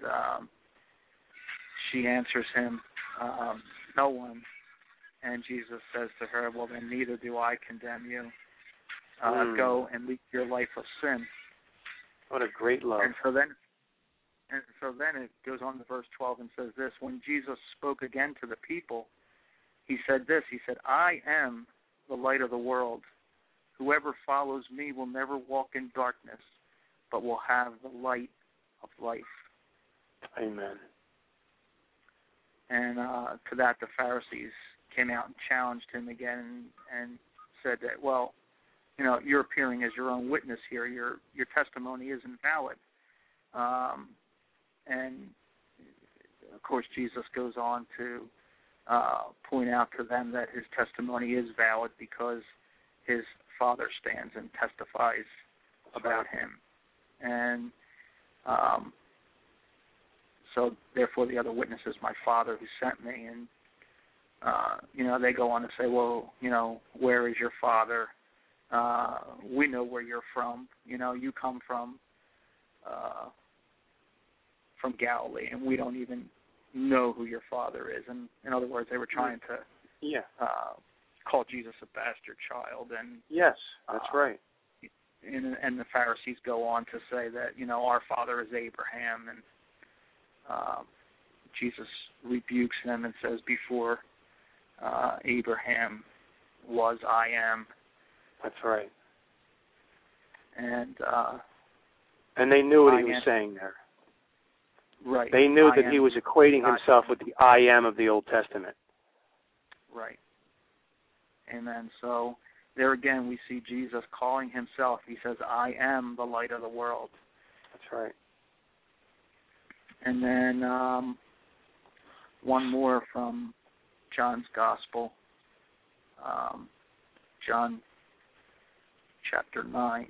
she answers him, "No one." And Jesus says to her, "Well, then neither do I condemn you. Go and lead your life of sin." What a great love. And so then it goes on to verse 12 and says this: when Jesus spoke again to the people, he said this. He said, "I am the light of the world. Whoever follows me will never walk in darkness, but will have the light of life." Amen. And to that, the Pharisees came out and challenged him again and said that, well, you know, you're appearing as your own witness here. Your testimony isn't valid. And, of course, Jesus goes on to point out to them that his testimony is valid because his Father stands and testifies about him. And so, therefore, the other witness is my Father who sent me. And, you know, they go on to say, well, you know, where is your Father? We know where you're from. You know, you come from Galilee, and we don't even know who your Father is. And in other words, they were trying to call Jesus a bastard child. And yes, that's right. And the Pharisees go on to say that, you know, our father is Abraham, and Jesus rebukes them and says, before Abraham was, I am. That's right. And they knew what he was saying there. Right. They knew that he was equating himself with the I am of the Old Testament. Right. Amen. So there again we see Jesus calling himself. He says, I am the light of the world. That's right. And then one more from John's Gospel, John chapter 9.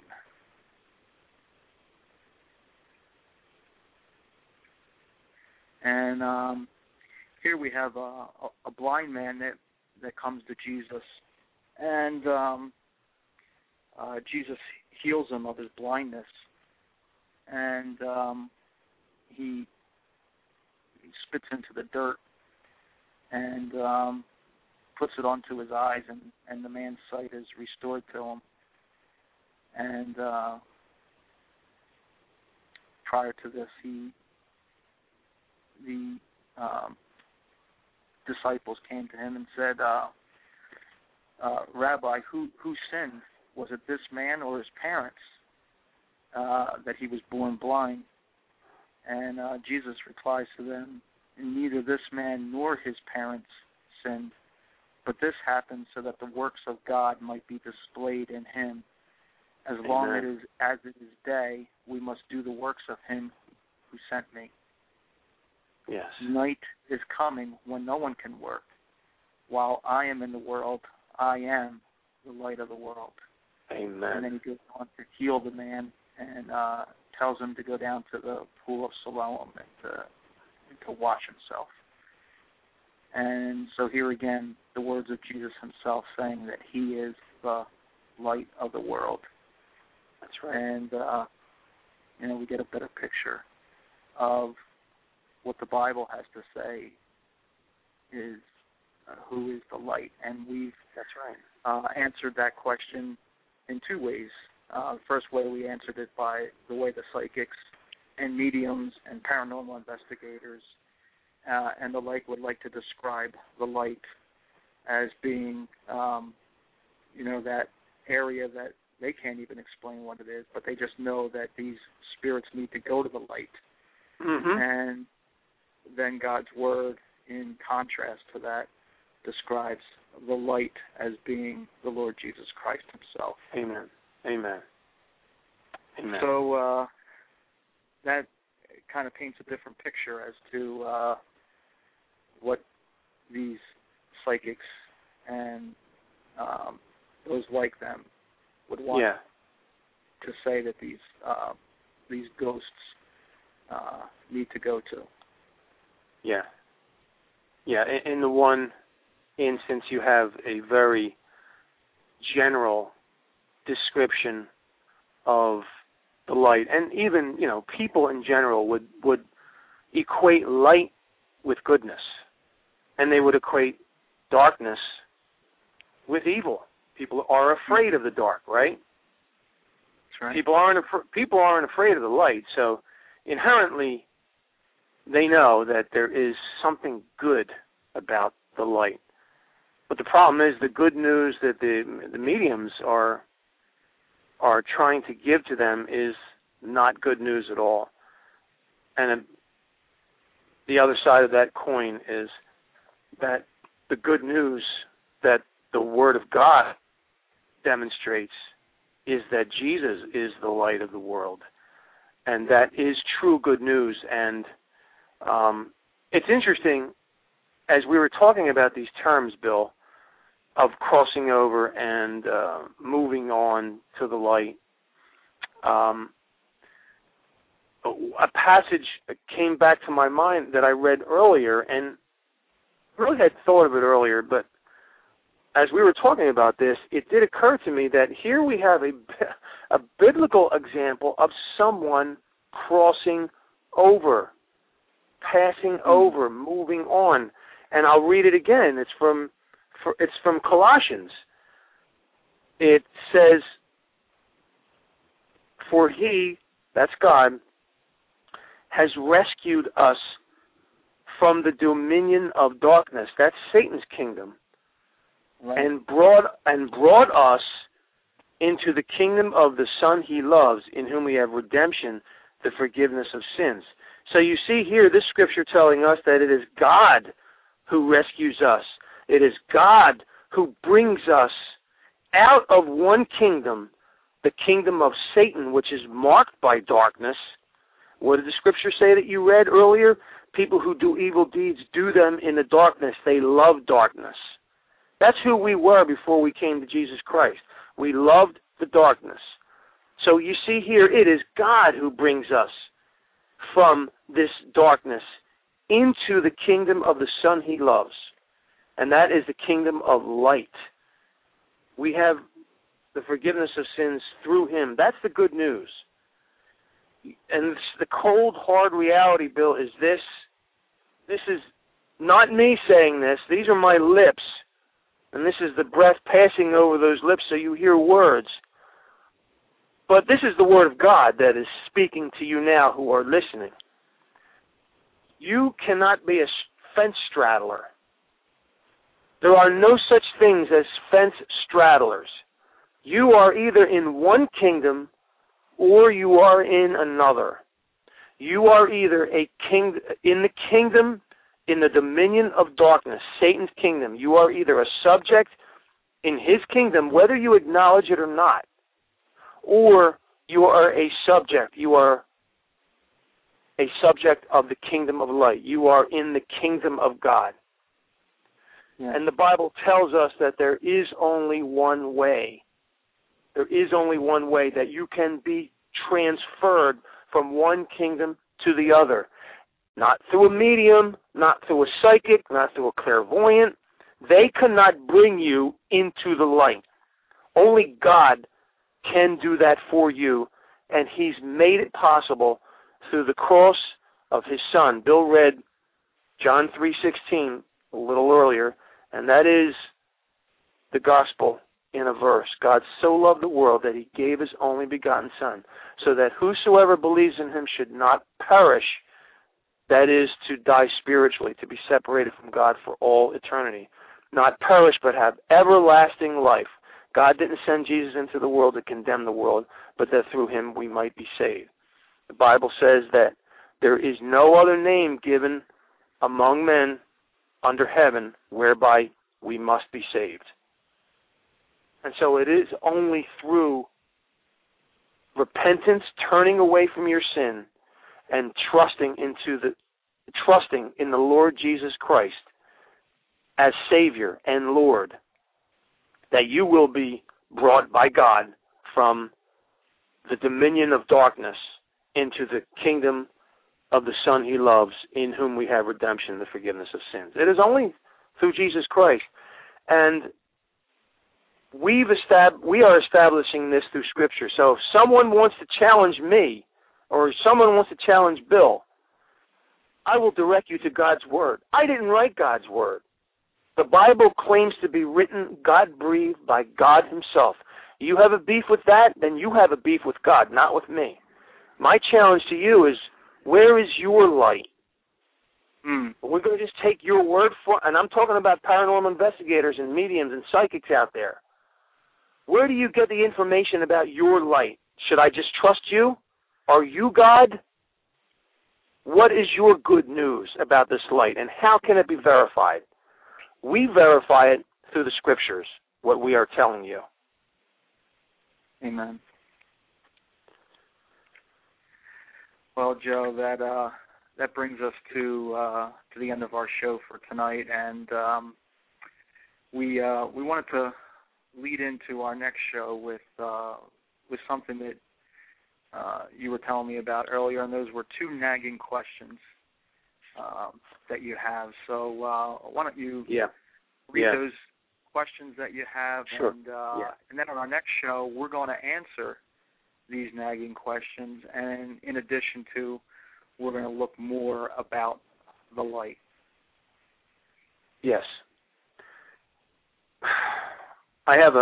And here we have a blind man that comes to Jesus, and Jesus heals him of his blindness, and he spits into the dirt and puts it onto his eyes, and the man's sight is restored to him. And prior to this, the disciples came to him and said, Rabbi, who sinned? Was it this man or his parents that he was born blind? And Jesus replies to them, neither this man nor his parents sinned, but this happened so that the works of God might be displayed in him. As long as it is day, we must do the works of him who sent me. Yes. Night is coming when no one can work. While I am in the world, I am the light of the world. Amen. And then he goes on to heal the man and tells him to go down to the pool of Siloam and to wash himself. And so here again, the words of Jesus himself saying that he is the light of the world. That's right. And, we get a better picture of what the Bible has to say is who is the light. And we've answered that question in two ways. The first way we answered it by the way the psychics and mediums and paranormal investigators and the like would like to describe the light as being, that area that they can't even explain what it is, but they just know that these spirits need to go to the light. Mm-hmm. And then God's Word, in contrast to that, describes the light as being the Lord Jesus Christ himself. Amen. Amen. Amen. So that kind of paints a different picture as to what these psychics and those like them would want to say that these ghosts need to go to. Yeah. Yeah, in the one instance you have a very general description of the light, and even, people in general would equate light with goodness, and they would equate darkness with evil. People are afraid of the dark, right? That's right. People aren't afraid of the light, so inherently they know that there is something good about the light. But the problem is the good news that the mediums are trying to give to them is not good news at all. And the other side of that coin is that the good news that the Word of God demonstrates is that Jesus is the light of the world. And that is true good news. And it's interesting, as we were talking about these terms, Bill, of crossing over and moving on to the light, a passage came back to my mind that I read earlier, and really had thought of it earlier, but as we were talking about this, it did occur to me that here we have a biblical example of someone crossing over, passing over, moving on. And I'll read it again. It's from Colossians. It says, "For he," that's God, "has rescued us from the dominion of darkness," that's Satan's kingdom, right, and brought us into the kingdom of the Son he loves, in whom we have redemption, the forgiveness of sins. So you see here this scripture telling us that it is God who rescues us. It is God who brings us out of one kingdom, the kingdom of Satan, which is marked by darkness. What did the scripture say that you read earlier? People who do evil deeds do them in the darkness. They love darkness. That's who we were before we came to Jesus Christ. We loved the darkness. So you see here, it is God who brings us from this darkness into the kingdom of the Son he loves. And that is the kingdom of light. We have the forgiveness of sins through him. That's the good news. And the cold, hard reality, Bill, is this. This is not me saying this. These are my lips. And this is the breath passing over those lips so you hear words. But this is the Word of God that is speaking to you now who are listening. You cannot be a fence straddler. There are no such things as fence straddlers. You are either in one kingdom or you are in another. You are either in the kingdom, in the dominion of darkness, Satan's kingdom. You are either a subject in his kingdom, whether you acknowledge it or not, or you are a subject. You are a subject of the kingdom of light. You are in the kingdom of God. Yeah. And the Bible tells us that there is only one way. There is only one way that you can be transferred from one kingdom to the other. Not through a medium, not through a psychic, not through a clairvoyant. They cannot bring you into the light. Only God can do that for you, and he's made it possible through the cross of his Son. Bill read John 3:16 a little earlier, and that is the gospel in a verse. God so loved the world that he gave his only begotten Son, so that whosoever believes in him should not perish, that is, to die spiritually, to be separated from God for all eternity. Not perish, but have everlasting life. God didn't send Jesus into the world to condemn the world, but that through him we might be saved. The Bible says that there is no other name given among men under heaven whereby we must be saved. And so it is only through repentance, turning away from your sin, and trusting in the Lord Jesus Christ as Savior and Lord, that you will be brought by God from the dominion of darkness into the kingdom of the Son he loves, in whom we have redemption, the forgiveness of sins. It is only through Jesus Christ. And we are establishing this through Scripture. So if someone wants to challenge me, or someone wants to challenge Bill, I will direct you to God's Word. I didn't write God's Word. The Bible claims to be written, God-breathed by God himself. You have a beef with that, then you have a beef with God, not with me. My challenge to you is, where is your light? We're going to just take your word for, and I'm talking about paranormal investigators and mediums and psychics out there. Where do you get the information about your light? Should I just trust you? Are you God? What is your good news about this light, and how can it be verified? We verify it through the Scriptures, what we are telling you. Amen. Well, Joe, that brings us to the end of our show for tonight, and we wanted to lead into our next show with something that you were telling me about earlier, and those were two nagging questions that you have. So why don't you read those questions that you have, sure. And then on our next show, we're going to answer these nagging questions, and in addition to, we're going to look more about the light. Yes. I have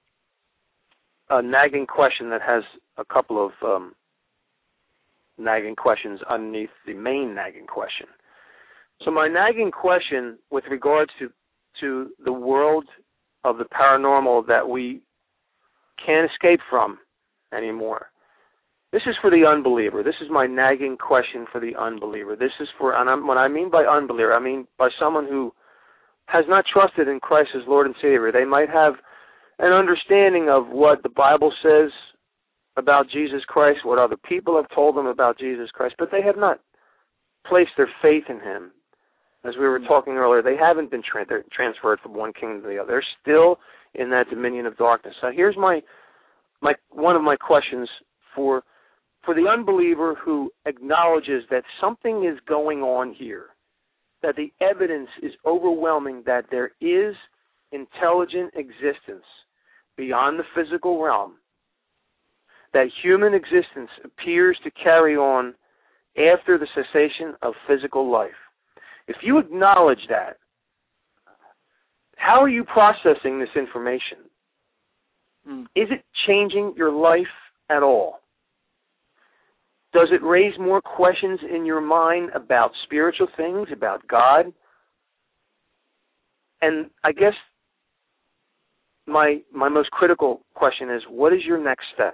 a nagging question that has a couple of nagging questions underneath the main nagging question. So my nagging question with regards to the world of the paranormal that we can't escape from anymore. This is for the unbeliever. This is my nagging question for the unbeliever. This is for, and when I mean by unbeliever, I mean by someone who has not trusted in Christ as Lord and Savior. They might have an understanding of what the Bible says about Jesus Christ, what other people have told them about Jesus Christ, but they have not placed their faith in him. As we were talking earlier, they haven't been transferred from one kingdom to the other. They're still in that dominion of darkness. So here's one of my questions for the unbeliever who acknowledges that something is going on here, that the evidence is overwhelming that there is intelligent existence beyond the physical realm, that human existence appears to carry on after the cessation of physical life. If you acknowledge that, how are you processing this information? Is it changing your life at all? Does it raise more questions in your mind about spiritual things, about God? And I guess my most critical question is, what is your next step?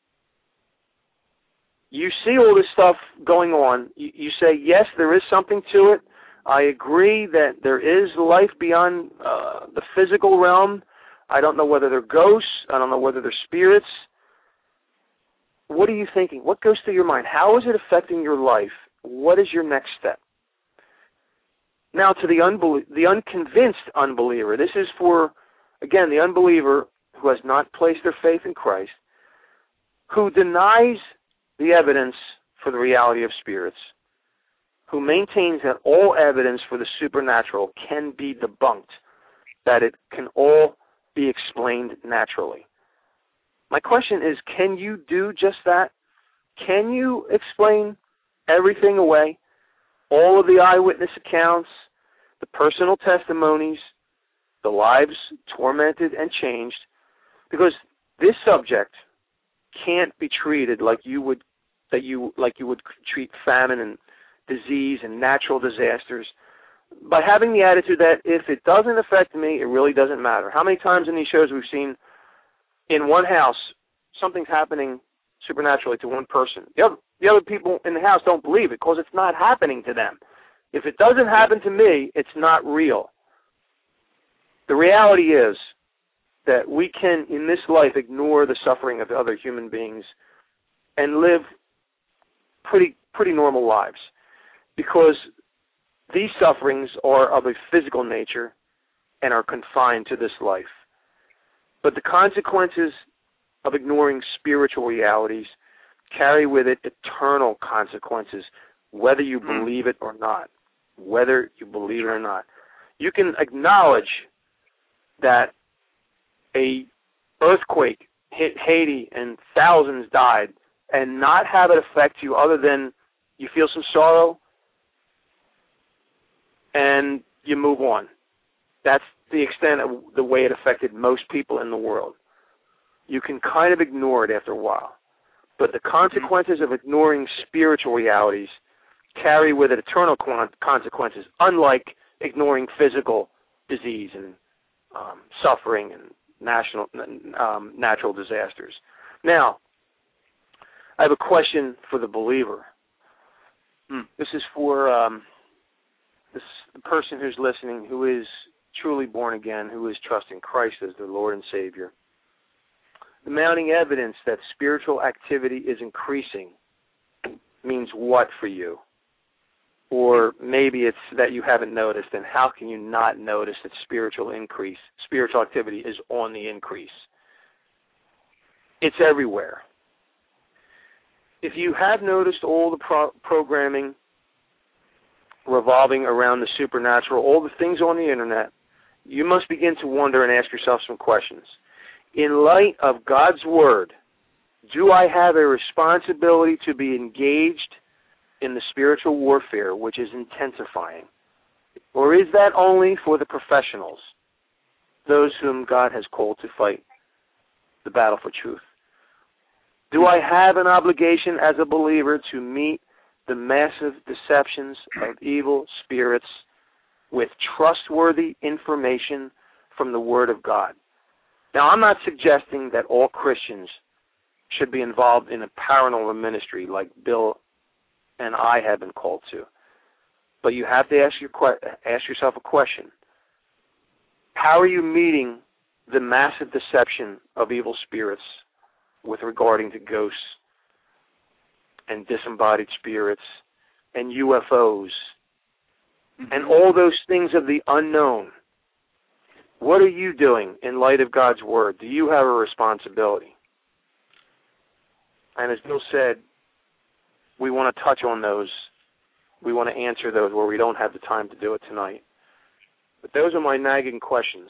You see all this stuff going on. You say, yes, there is something to it. I agree that there is life beyond the physical realm. I don't know whether they're ghosts. I don't know whether they're spirits. What are you thinking? What goes through your mind? How is it affecting your life? What is your next step? Now, to the unconvinced unbeliever, this is for, again, the unbeliever who has not placed their faith in Christ, who denies the evidence for the reality of spirits, who maintains that all evidence for the supernatural can be debunked, that it can all be explained naturally. My question is, can you do just that? Can you explain everything away? All of the eyewitness accounts, the personal testimonies, the lives tormented and changed, because this subject can't be treated like you would treat famine and disease and natural disasters, by having the attitude that if it doesn't affect me, it really doesn't matter. How many times in these shows we've seen in one house something's happening supernaturally to one person. The other people in the house don't believe it because it's not happening to them. If it doesn't happen to me, it's not real. The reality is that we can, in this life, ignore the suffering of other human beings and live pretty normal lives, because these sufferings are of a physical nature and are confined to this life. But the consequences of ignoring spiritual realities carry with it eternal consequences, whether you believe it or not. Whether you believe it or not. You can acknowledge that a earthquake hit Haiti and thousands died and not have it affect you other than you feel some sorrow and you move on. That's the extent of the way it affected most people in the world. You can kind of ignore it after a while. But the consequences of ignoring spiritual realities carry with it eternal consequences, unlike ignoring physical disease and suffering and natural disasters. Now, I have a question for the believer. This is for the person who's listening, who is truly born again, who is trusting Christ as their Lord and Savior. The mounting evidence that spiritual activity is increasing means what for you? Or maybe it's that you haven't noticed, and how can you not notice that spiritual activity is on the increase? It's everywhere. If you have noticed all the programming revolving around the supernatural, all the things on the internet, you must begin to wonder and ask yourself some questions. In light of God's Word, do I have a responsibility to be engaged in the spiritual warfare, which is intensifying? Or is that only for the professionals, those whom God has called to fight the battle for truth? Do I have an obligation as a believer to meet the massive deceptions of evil spirits with trustworthy information from the Word of God? Now, I'm not suggesting that all Christians should be involved in a paranormal ministry like Bill and I have been called to. But you have to ask yourself a question. How are you meeting the massive deception of evil spirits with regarding to ghosts and disembodied spirits and UFOs and all those things of the unknown? What are you doing in light of God's Word? Do you have a responsibility? And as Bill said, we want to touch on those. We want to answer those where we don't have the time to do it tonight. But those are my nagging questions.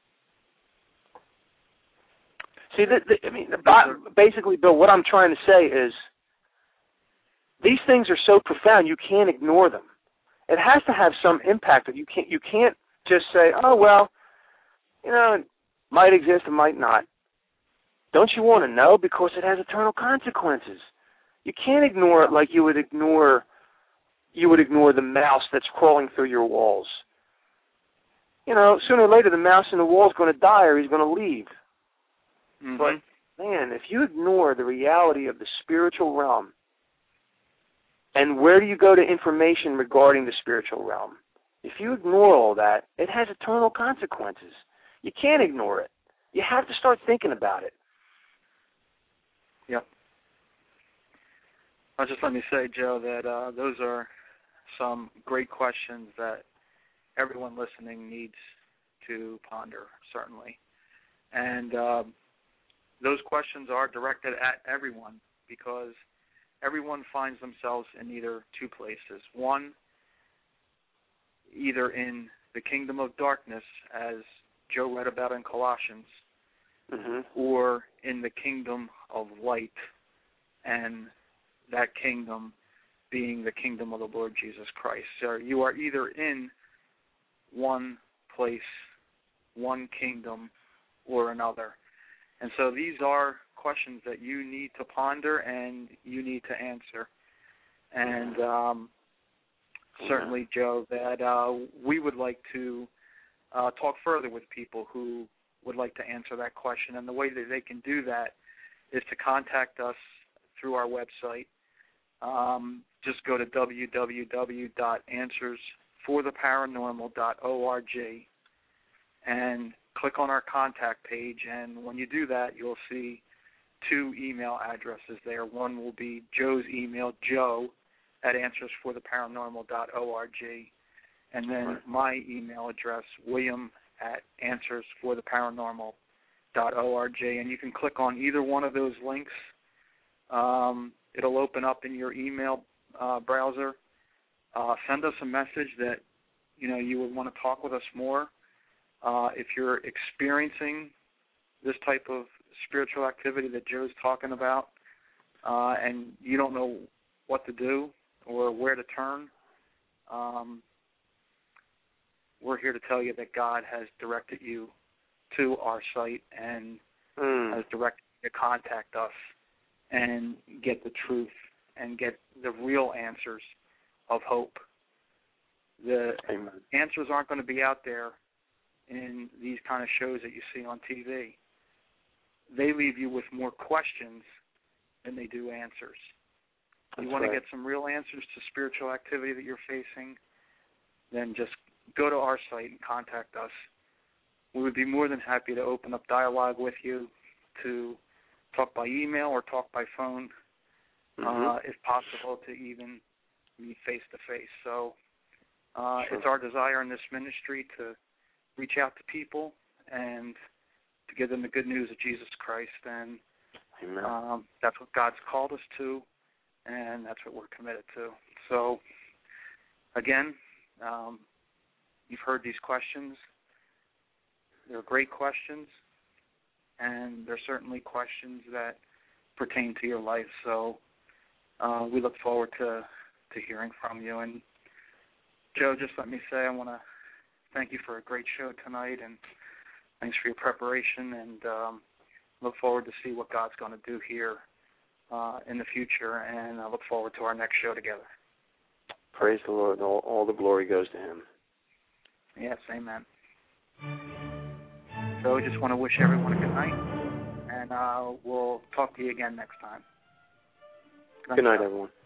See, basically, Bill, what I'm trying to say is these things are so profound you can't ignore them. It has to have some impact. You can't just say, oh, well, it might exist, it might not. Don't you want to know? Because it has eternal consequences. You can't ignore it like you would ignore the mouse that's crawling through your walls. Sooner or later the mouse in the wall is going to die or he's going to leave. But, man, if you ignore the reality of the spiritual realm, and where do you go to information regarding the spiritual realm? If you ignore all that, it has eternal consequences. You can't ignore it. You have to start thinking about it. Yep. Just let me say, Joe, that those are some great questions that everyone listening needs to ponder, certainly. And those questions are directed at everyone because everyone finds themselves in either two places. One, either in the kingdom of darkness, as Joe read about in Colossians, or in the kingdom of light, and that kingdom being the kingdom of the Lord Jesus Christ. So you are either in one place, one kingdom, or another. And so these are questions that you need to ponder and you need to answer. And certainly, Joe, that we would like to talk further with people who would like to answer that question. And the way that they can do that is to contact us through our website. Just go to www.answersfortheparanormal.org and click on our contact page. And when you do that, you'll see two email addresses there. One will be Joe's email, joe@answersfortheparanormal.org, and then my email address, william@answersfortheparanormal.org. and you can click on either one of those links. It'll open up in your email browser. Send us a message that you would want to talk with us more. If you're experiencing this type of spiritual activity that Joe's talking about, and you don't know what to do or where to turn, we're here to tell you that God has directed you to our site and has directed you to contact us and get the truth and get the real answers of hope. The Amen. answers aren't going to be out there in these kind of shows that you see on TV. They leave you with more questions than they do answers. You want to get some real answers to spiritual activity that you're facing, then just go to our site and contact us. We would be more than happy to open up dialogue with you, to talk by email or talk by phone, if possible, to even meet face-to-face. So it's our desire in this ministry to reach out to people and to give them the good news of Jesus Christ. And that's what God's called us to, and that's what we're committed to. So, again, you've heard these questions. They're great questions, and they're certainly questions that pertain to your life. So we look forward to hearing from you. And, Joe, just let me say I want to thank you for a great show tonight, and thanks for your preparation, and look forward to see what God's going to do here in the future, and I look forward to our next show together. Praise the Lord. All the glory goes to Him. Yes, amen. So I just want to wish everyone a good night, and we'll talk to you again next time. Good night, everyone.